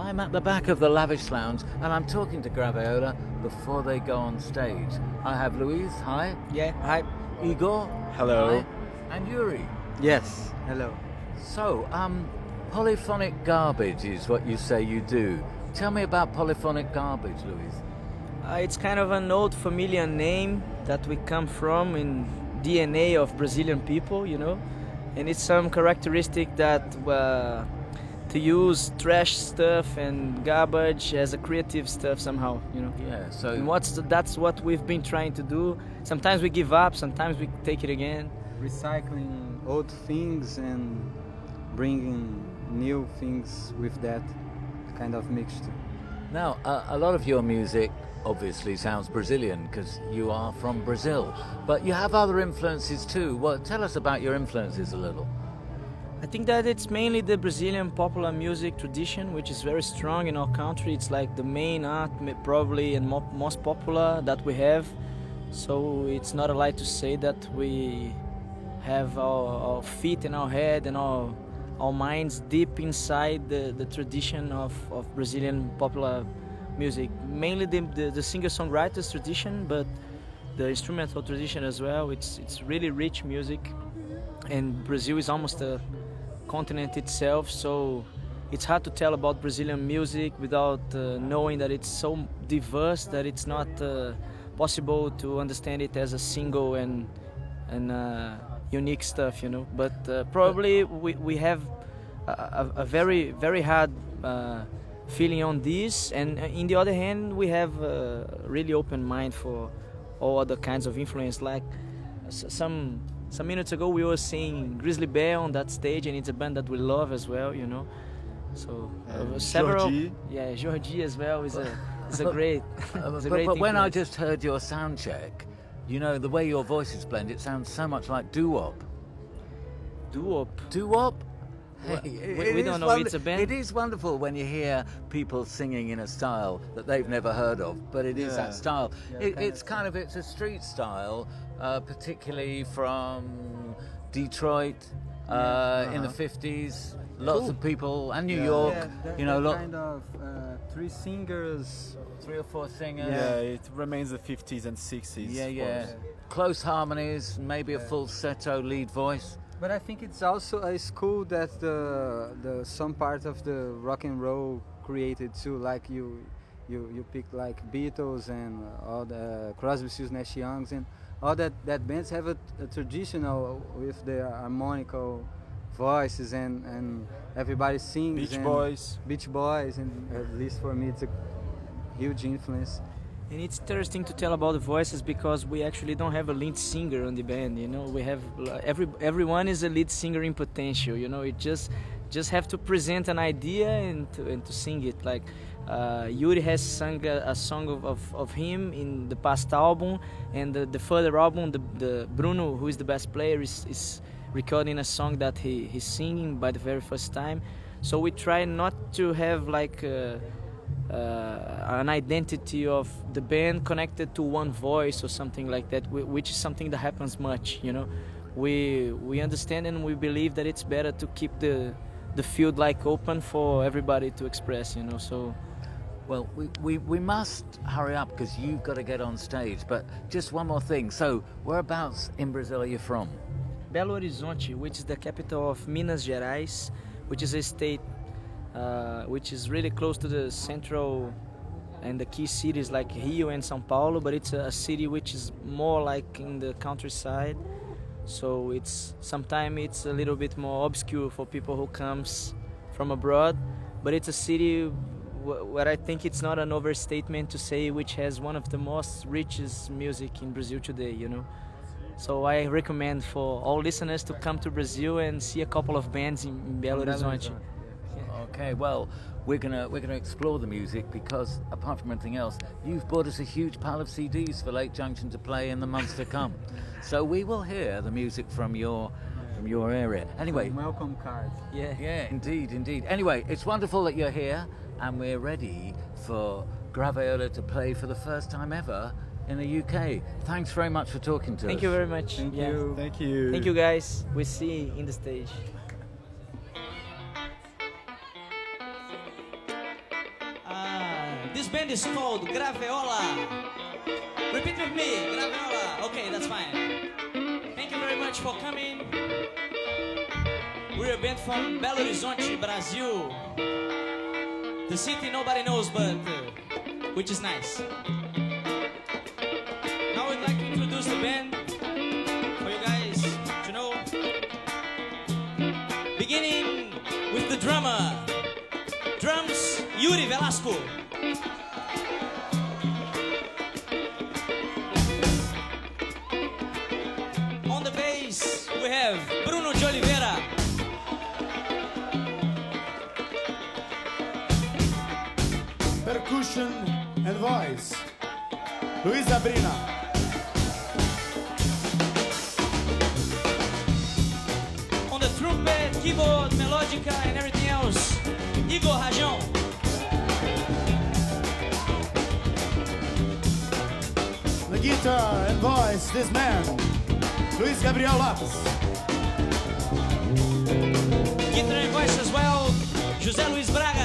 I'm at the back of the Lavish Lounge and I'm talking to Graviola before they go on stage. I have Louise, hi. Yeah, hi. Igor, hello. Hi. And Yuri. Yes, hello. So, polyphonic garbage is what you say you do. Tell me about polyphonic garbage, Louise. It's kind of an old familiar name that we come from in DNA of Brazilian people, you know, and it's some characteristic that to use trash stuff and garbage as a creative stuff somehow, you know. Yeah. So and that's what we've been trying to do. Sometimes we give up, sometimes we take it again. Recycling old things and bringing new things with that kind of mixture. Now, a lot of your music obviously sounds Brazilian because you are from Brazil, but you have other influences too. Well, tell us about your influences a little. I think that it's mainly the Brazilian popular music tradition, which is very strong in our country. It's like the main art probably and most popular that we have. So it's not a lie to say that we have our feet in our head and our minds deep inside the tradition of Brazilian popular music. Mainly the singer-songwriters tradition, but the instrumental tradition as well. It's really rich music, and Brazil is almost a continent itself, so it's hard to tell about Brazilian music without knowing that it's so diverse that it's not possible to understand it as a single and unique stuff, you know. But probably we have a very, very hard feeling on this, and in the other hand we have a really open mind for all other kinds of influence. Like some minutes ago we were seeing Grizzly Bear on that stage, and it's a band that we love as well, you know. So several Georgie. Yeah, Georgie as well is a great but when I just heard your sound check, you know, the way your voices blend, it sounds so much like doo-wop. Doo-wop? Hey, we don't know it's a band. It is wonderful when you hear people singing in a style that they've never heard of, but it is that style. It's a street style, particularly from Detroit in the 50s. Lots of people, and New York, you know, kind of three singers, 3 or 4 singers. Yeah, it remains the 50s and 60s. Yeah. Close harmonies, maybe a falsetto lead voice. But I think it's also a school that the some part of the rock and roll created too. Like you pick like Beatles and all the Crosby, Stills, Nash Youngs, and all that bands have a traditional with the harmonical voices and everybody sings. Beach Boys, and at least for me it's a huge influence. And it's interesting to tell about the voices because we actually don't have a lead singer on the band, you know. We have everyone is a lead singer in potential, you know. It just have to present an idea and to sing it. Like Yuri has sung a song of him in the past album, and the further album, the Bruno, who is the bass player, is recording a song that he's singing by the very first time. So we try not to have like an identity of the band connected to one voice or something like that, which is something that happens much, you know. We understand and we believe that it's better to keep the field like open for everybody to express, you know. So well, we must hurry up because you've got to get on stage, but just one more thing. So whereabouts in Brazil are you from? Belo Horizonte, which is the capital of Minas Gerais, which is a state which is really close to the central and the key cities like Rio and São Paulo, but it's a city which is more like in the countryside. So sometimes it's a little bit more obscure for people who comes from abroad, but it's a city where I think it's not an overstatement to say which has one of the most richest music in Brazil today, you know. So I recommend for all listeners to come to Brazil and see a couple of bands in Belo Horizonte. Okay, well, we're gonna explore the music because apart from anything else, you've bought us a huge pile of CDs for Lake Junction to play in the months to come. So we will hear the music from your area. Anyway, welcome card. Yeah, indeed. Anyway, it's wonderful that you're here, and we're ready for Graviola to play for the first time ever in the UK. Thanks very much for talking to us. Thank you very much. Thank you. Thank you. Thank you, guys. We see you in the stage. band is called Graveola. Repeat with me, Graveola. Okay, that's fine. Thank you very much for coming. We're a band from Belo Horizonte, Brazil. The city nobody knows, but which is nice. Now I'd like to introduce the band for you guys to know. Beginning with the drummer. Drums, Yuri Velasco. On the bass, we have Bruno de Oliveira. Percussion and voice, Luis Abrina. On the trumpet, keyboard, melodica and everything else, Igor Rajão. The guitar and voice, this man, Luis Gabriel Lopes. Guitar and voice as well, José Luis Braga.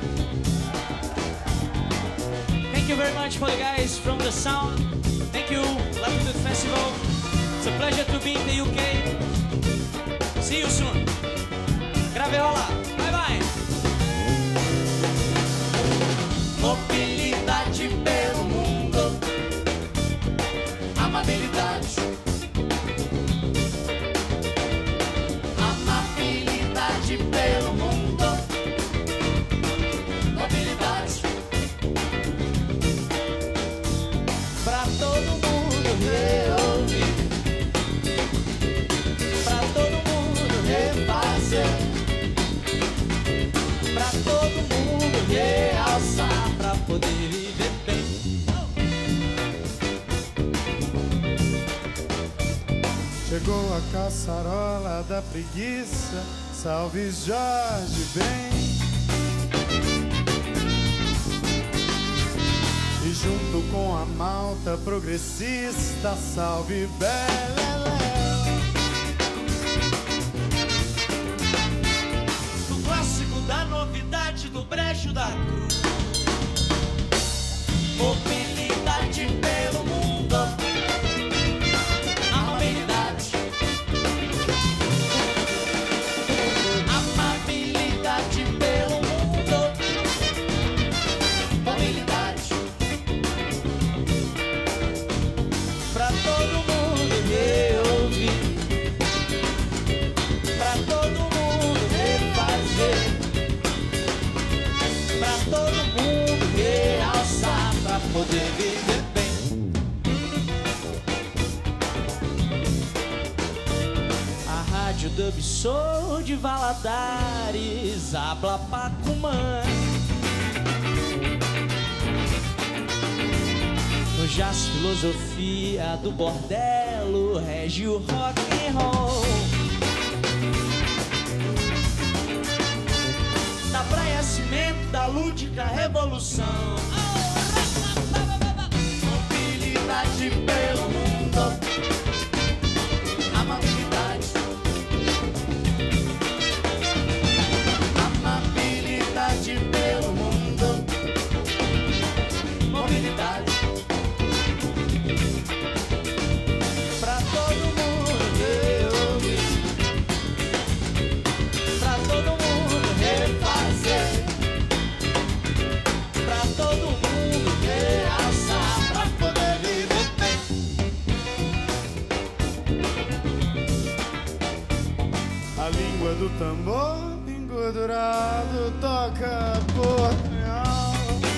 Thank you very much for the guys from the sound. Thank you, Latitude Festival. It's a pleasure to be in the UK. See you soon. Graveola, bye bye. Mobilidade pelo mundo, amabilidade, amabilidade pelo mundo, mobilidade, pra todo mundo reouvir, pra todo mundo refazer, pra todo mundo realçar, pra poder viver bem. Chegou a caçarola da preguiça, salve Jorge Ben. E junto com a malta progressista, salve Belelé. do clássico, da novidade, do brejo da cruz. Mobilidade pelo mundo, amabilidade, amabilidade pelo mundo, mobilidade, Pra todo mundo reouvir, pra todo mundo refazer, pra todo mundo realçar, pra poder viver bem. A Rádio Dub Soul de Valadares, habla Pacumã. No jazz, filosofia do bordelo, rege o rock and roll. Na praia, cimento da lúdica revolução. mobilidade pelo mundo, amabilidade, amabilidade pelo mundo, mobilidade, Pra todo mundo reouvir, pra todo mundo refazer, pra todo mundo realçar, pra poder viver bem. A língua do tambor engordurado toca Portugal.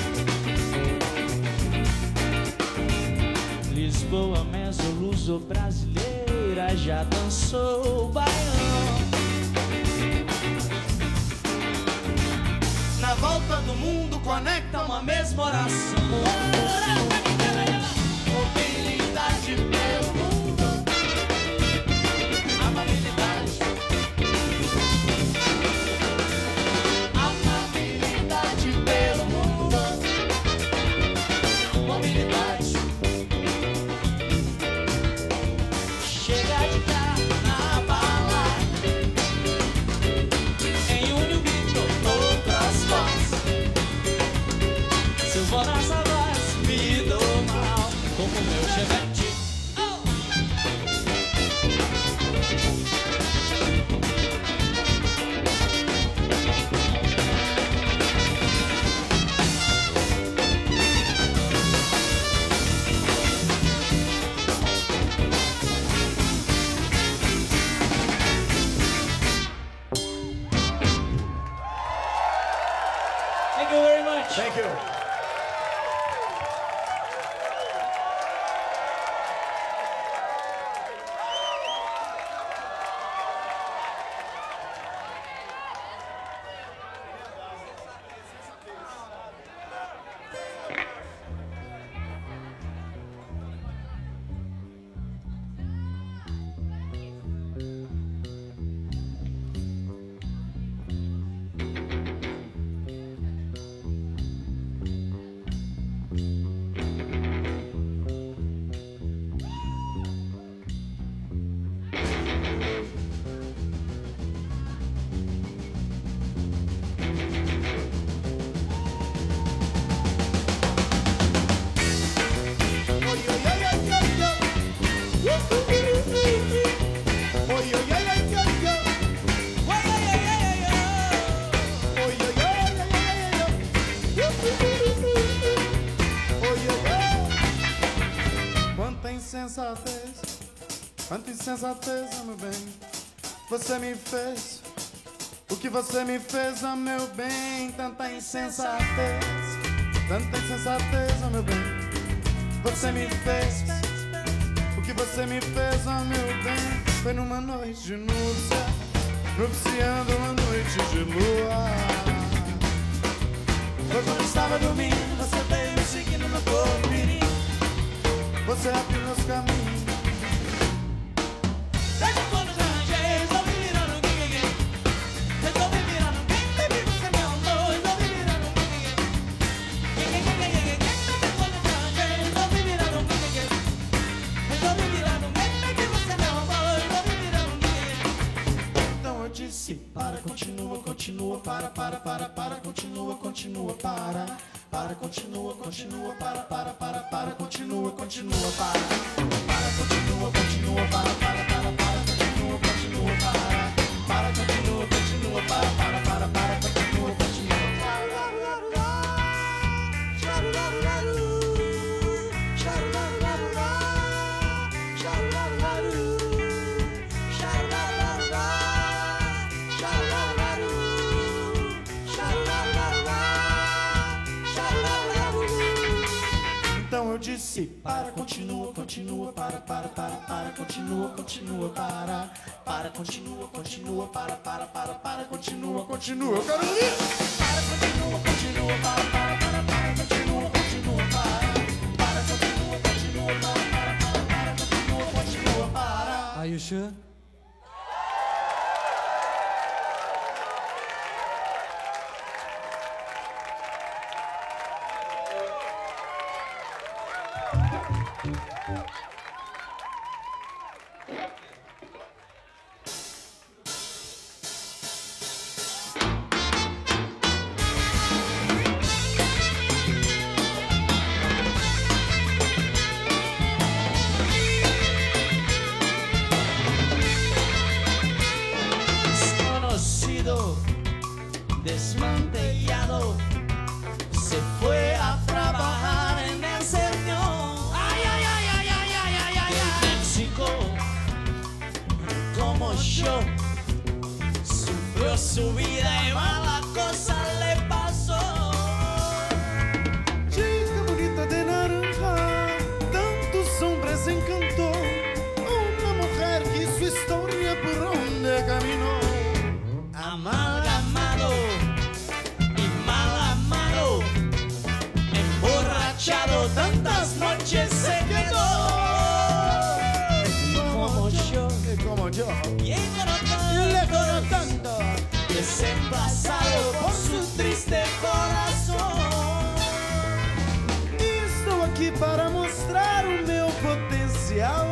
Lisboa, mesoluso brasileira, já dançou o baião. Na volta do mundo conecta uma mesma oração. Mobilidade pelo mundo, amabilidade, amabilidade pelo mundo, mobilidade. Chega de carnaval em um grito, outras vozes. Seus vorazes insensateza, meu bem. Você me fez o que você me fez, oh meu bem. Tanta insensatez, meu bem. Você me fez o que você me fez, oh meu bem. Foi numa noite de núpcia, nupciando uma noite de lua. Foi quando estava dormindo, você veio seguindo meu corpo. Você abriu meus caminhos. Desde quando te arranjei, resolvi virar um gig. Resolvi virar um gig, baby, você me amou. Resolvi virar um gig. Desde quando te arranjei, resolvi virar um gig. Resolvi virar um gig, baby, você me amou. Resolvi virar um gig. Então eu disse, para, continua, continua, para, continua, continua, para, continua, continua, para, continua, continua, para, continua, continua, para, continua, continua, para, continua, continua, para, continua, continua. Então eu disse, para, continua, continua, para, continua, continua, para, continua, continua, para, continua, continua. Eu quero ouvir! Para, continua, continua, para, continua, continua, para, continua, continua, para, continua, continua, para. Are you sure? Desconocido, desmantellado, se fue a trabajar en el Señor. Ay, ay, ay, ay, ay, ay, ay, ay, ay. México, como yo, sufrió su vida y mala cosa le pasó. Chica bonita de naranja, tantos hombres encantó. Una mujer que su historia por donde caminó. Amalgamado y mal amado, emborrachado, tantas noches se quedó. Como yo, y tanto, desemplazado por su triste corazón. Estou aqui para mostrar o meu potencial.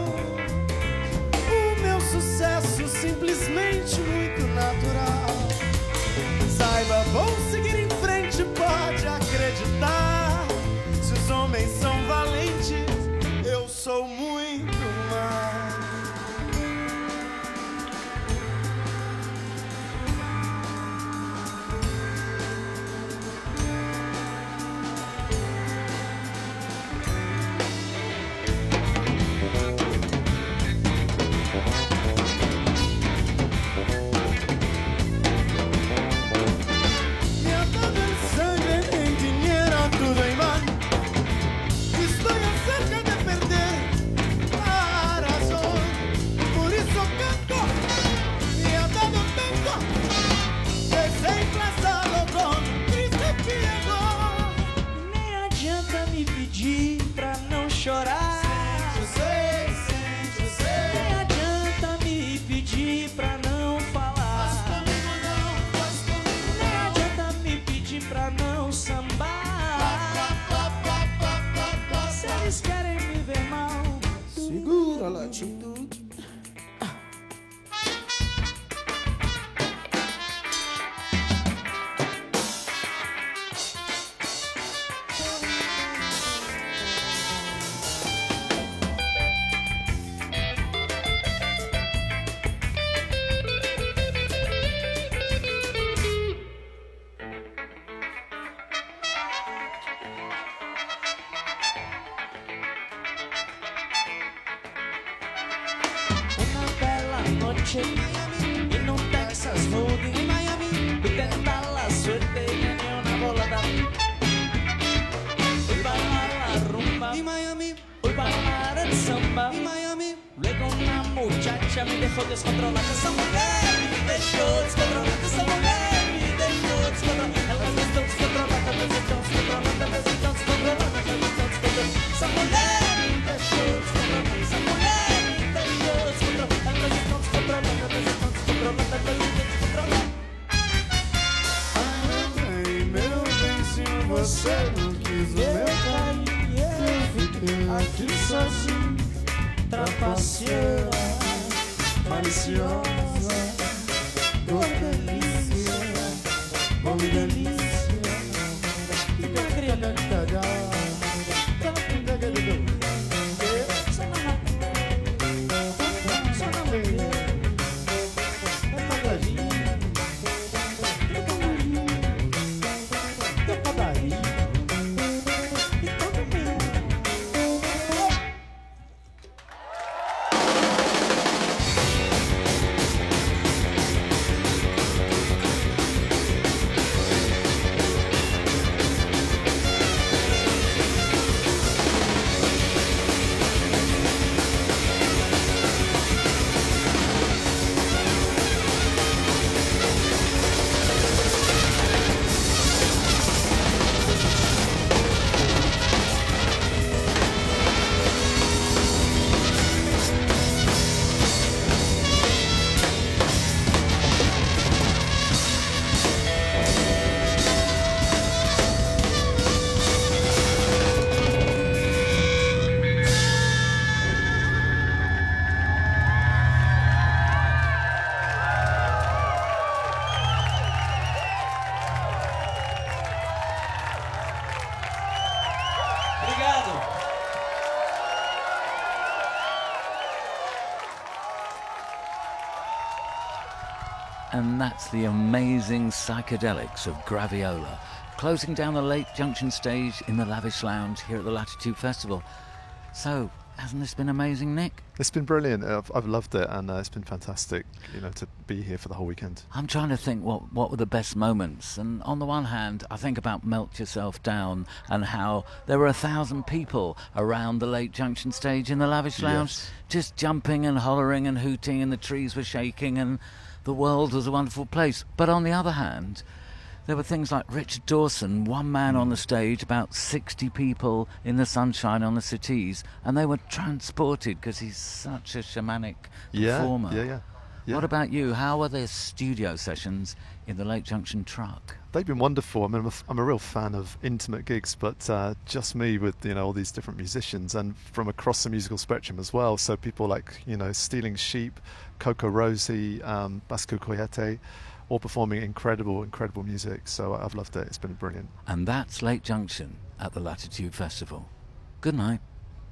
O meu sucesso simplesmente muito natural. Saiba, vou seguir em frente, pode acreditar. Se os homens são valentes, eu sou muito mais. noche in un Texas holding in Miami, tu tenta la suerte y tiene una bola de hoy bailar la rumba y Miami, hoy bailar el samba y Miami. Luego una muchacha me dejó descontrolada, esa mujer me dejó descontrolada, esa mujer me dejó descontrolada, esa mujer me dejó descontrolada, esa mujer me dejó Meu benzinho, você não quis o meu carinho. Eu fiquei aqui sozinho, trapaceira, maliciosa, dor delícia, bom e delícia. Fica criada de cagar. And that's the amazing psychedelics of Graviola, closing down the Lake Junction stage in the Lavish Lounge here at the Latitude Festival. So, hasn't this been amazing, Nick? It's been brilliant. I've loved it, and it's been fantastic, to be here for the whole weekend. I'm trying to think what were the best moments. And on the one hand, I think about Melt Yourself Down and how there were 1,000 people around the Lake Junction stage in the Lavish Lounge, just jumping and hollering and hooting, and the trees were shaking, and the world was a wonderful place. But on the other hand, there were things like Richard Dawson, one man on the stage, about 60 people in the sunshine on the settees, and they were transported because he's such a shamanic performer. Yeah. What about you? How were their studio sessions in the Lake Junction truck? They've been wonderful. I mean, I'm a real fan of intimate gigs, but just me with all these different musicians and from across the musical spectrum as well. So people like Stealing Sheep, Coco Rosie, Basco Coyote, all performing incredible music. So I've loved it. It's been brilliant. And that's Lake Junction at the Latitude Festival. Good night.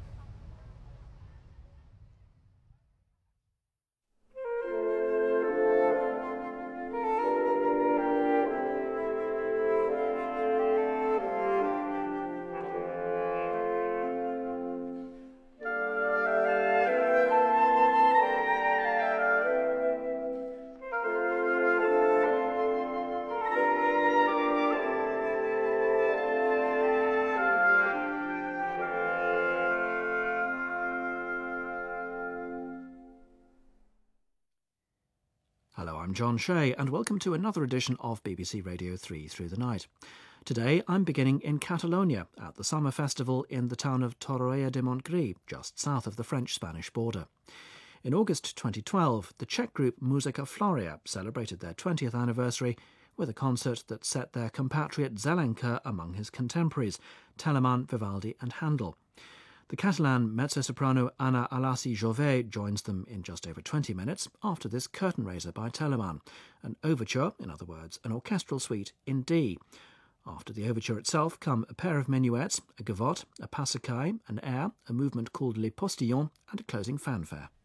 Hello, I'm John Shea, and welcome to another edition of BBC Radio 3 Through the Night. Today I'm beginning in Catalonia at the summer festival in the town of Torroella de Montgrí, just south of the French-Spanish border. In August 2012, the Czech group Musica Floria celebrated their 20th anniversary with a concert that set their compatriot Zelenka among his contemporaries, Telemann, Vivaldi and Handel. The Catalan mezzo-soprano Ana Alassi Jové joins them in just over 20 minutes after this curtain raiser by Telemann, an overture, in other words, an orchestral suite in D. After the overture itself come a pair of minuets, a gavotte, a passacaille, an air, a movement called Les Postillons, and a closing fanfare.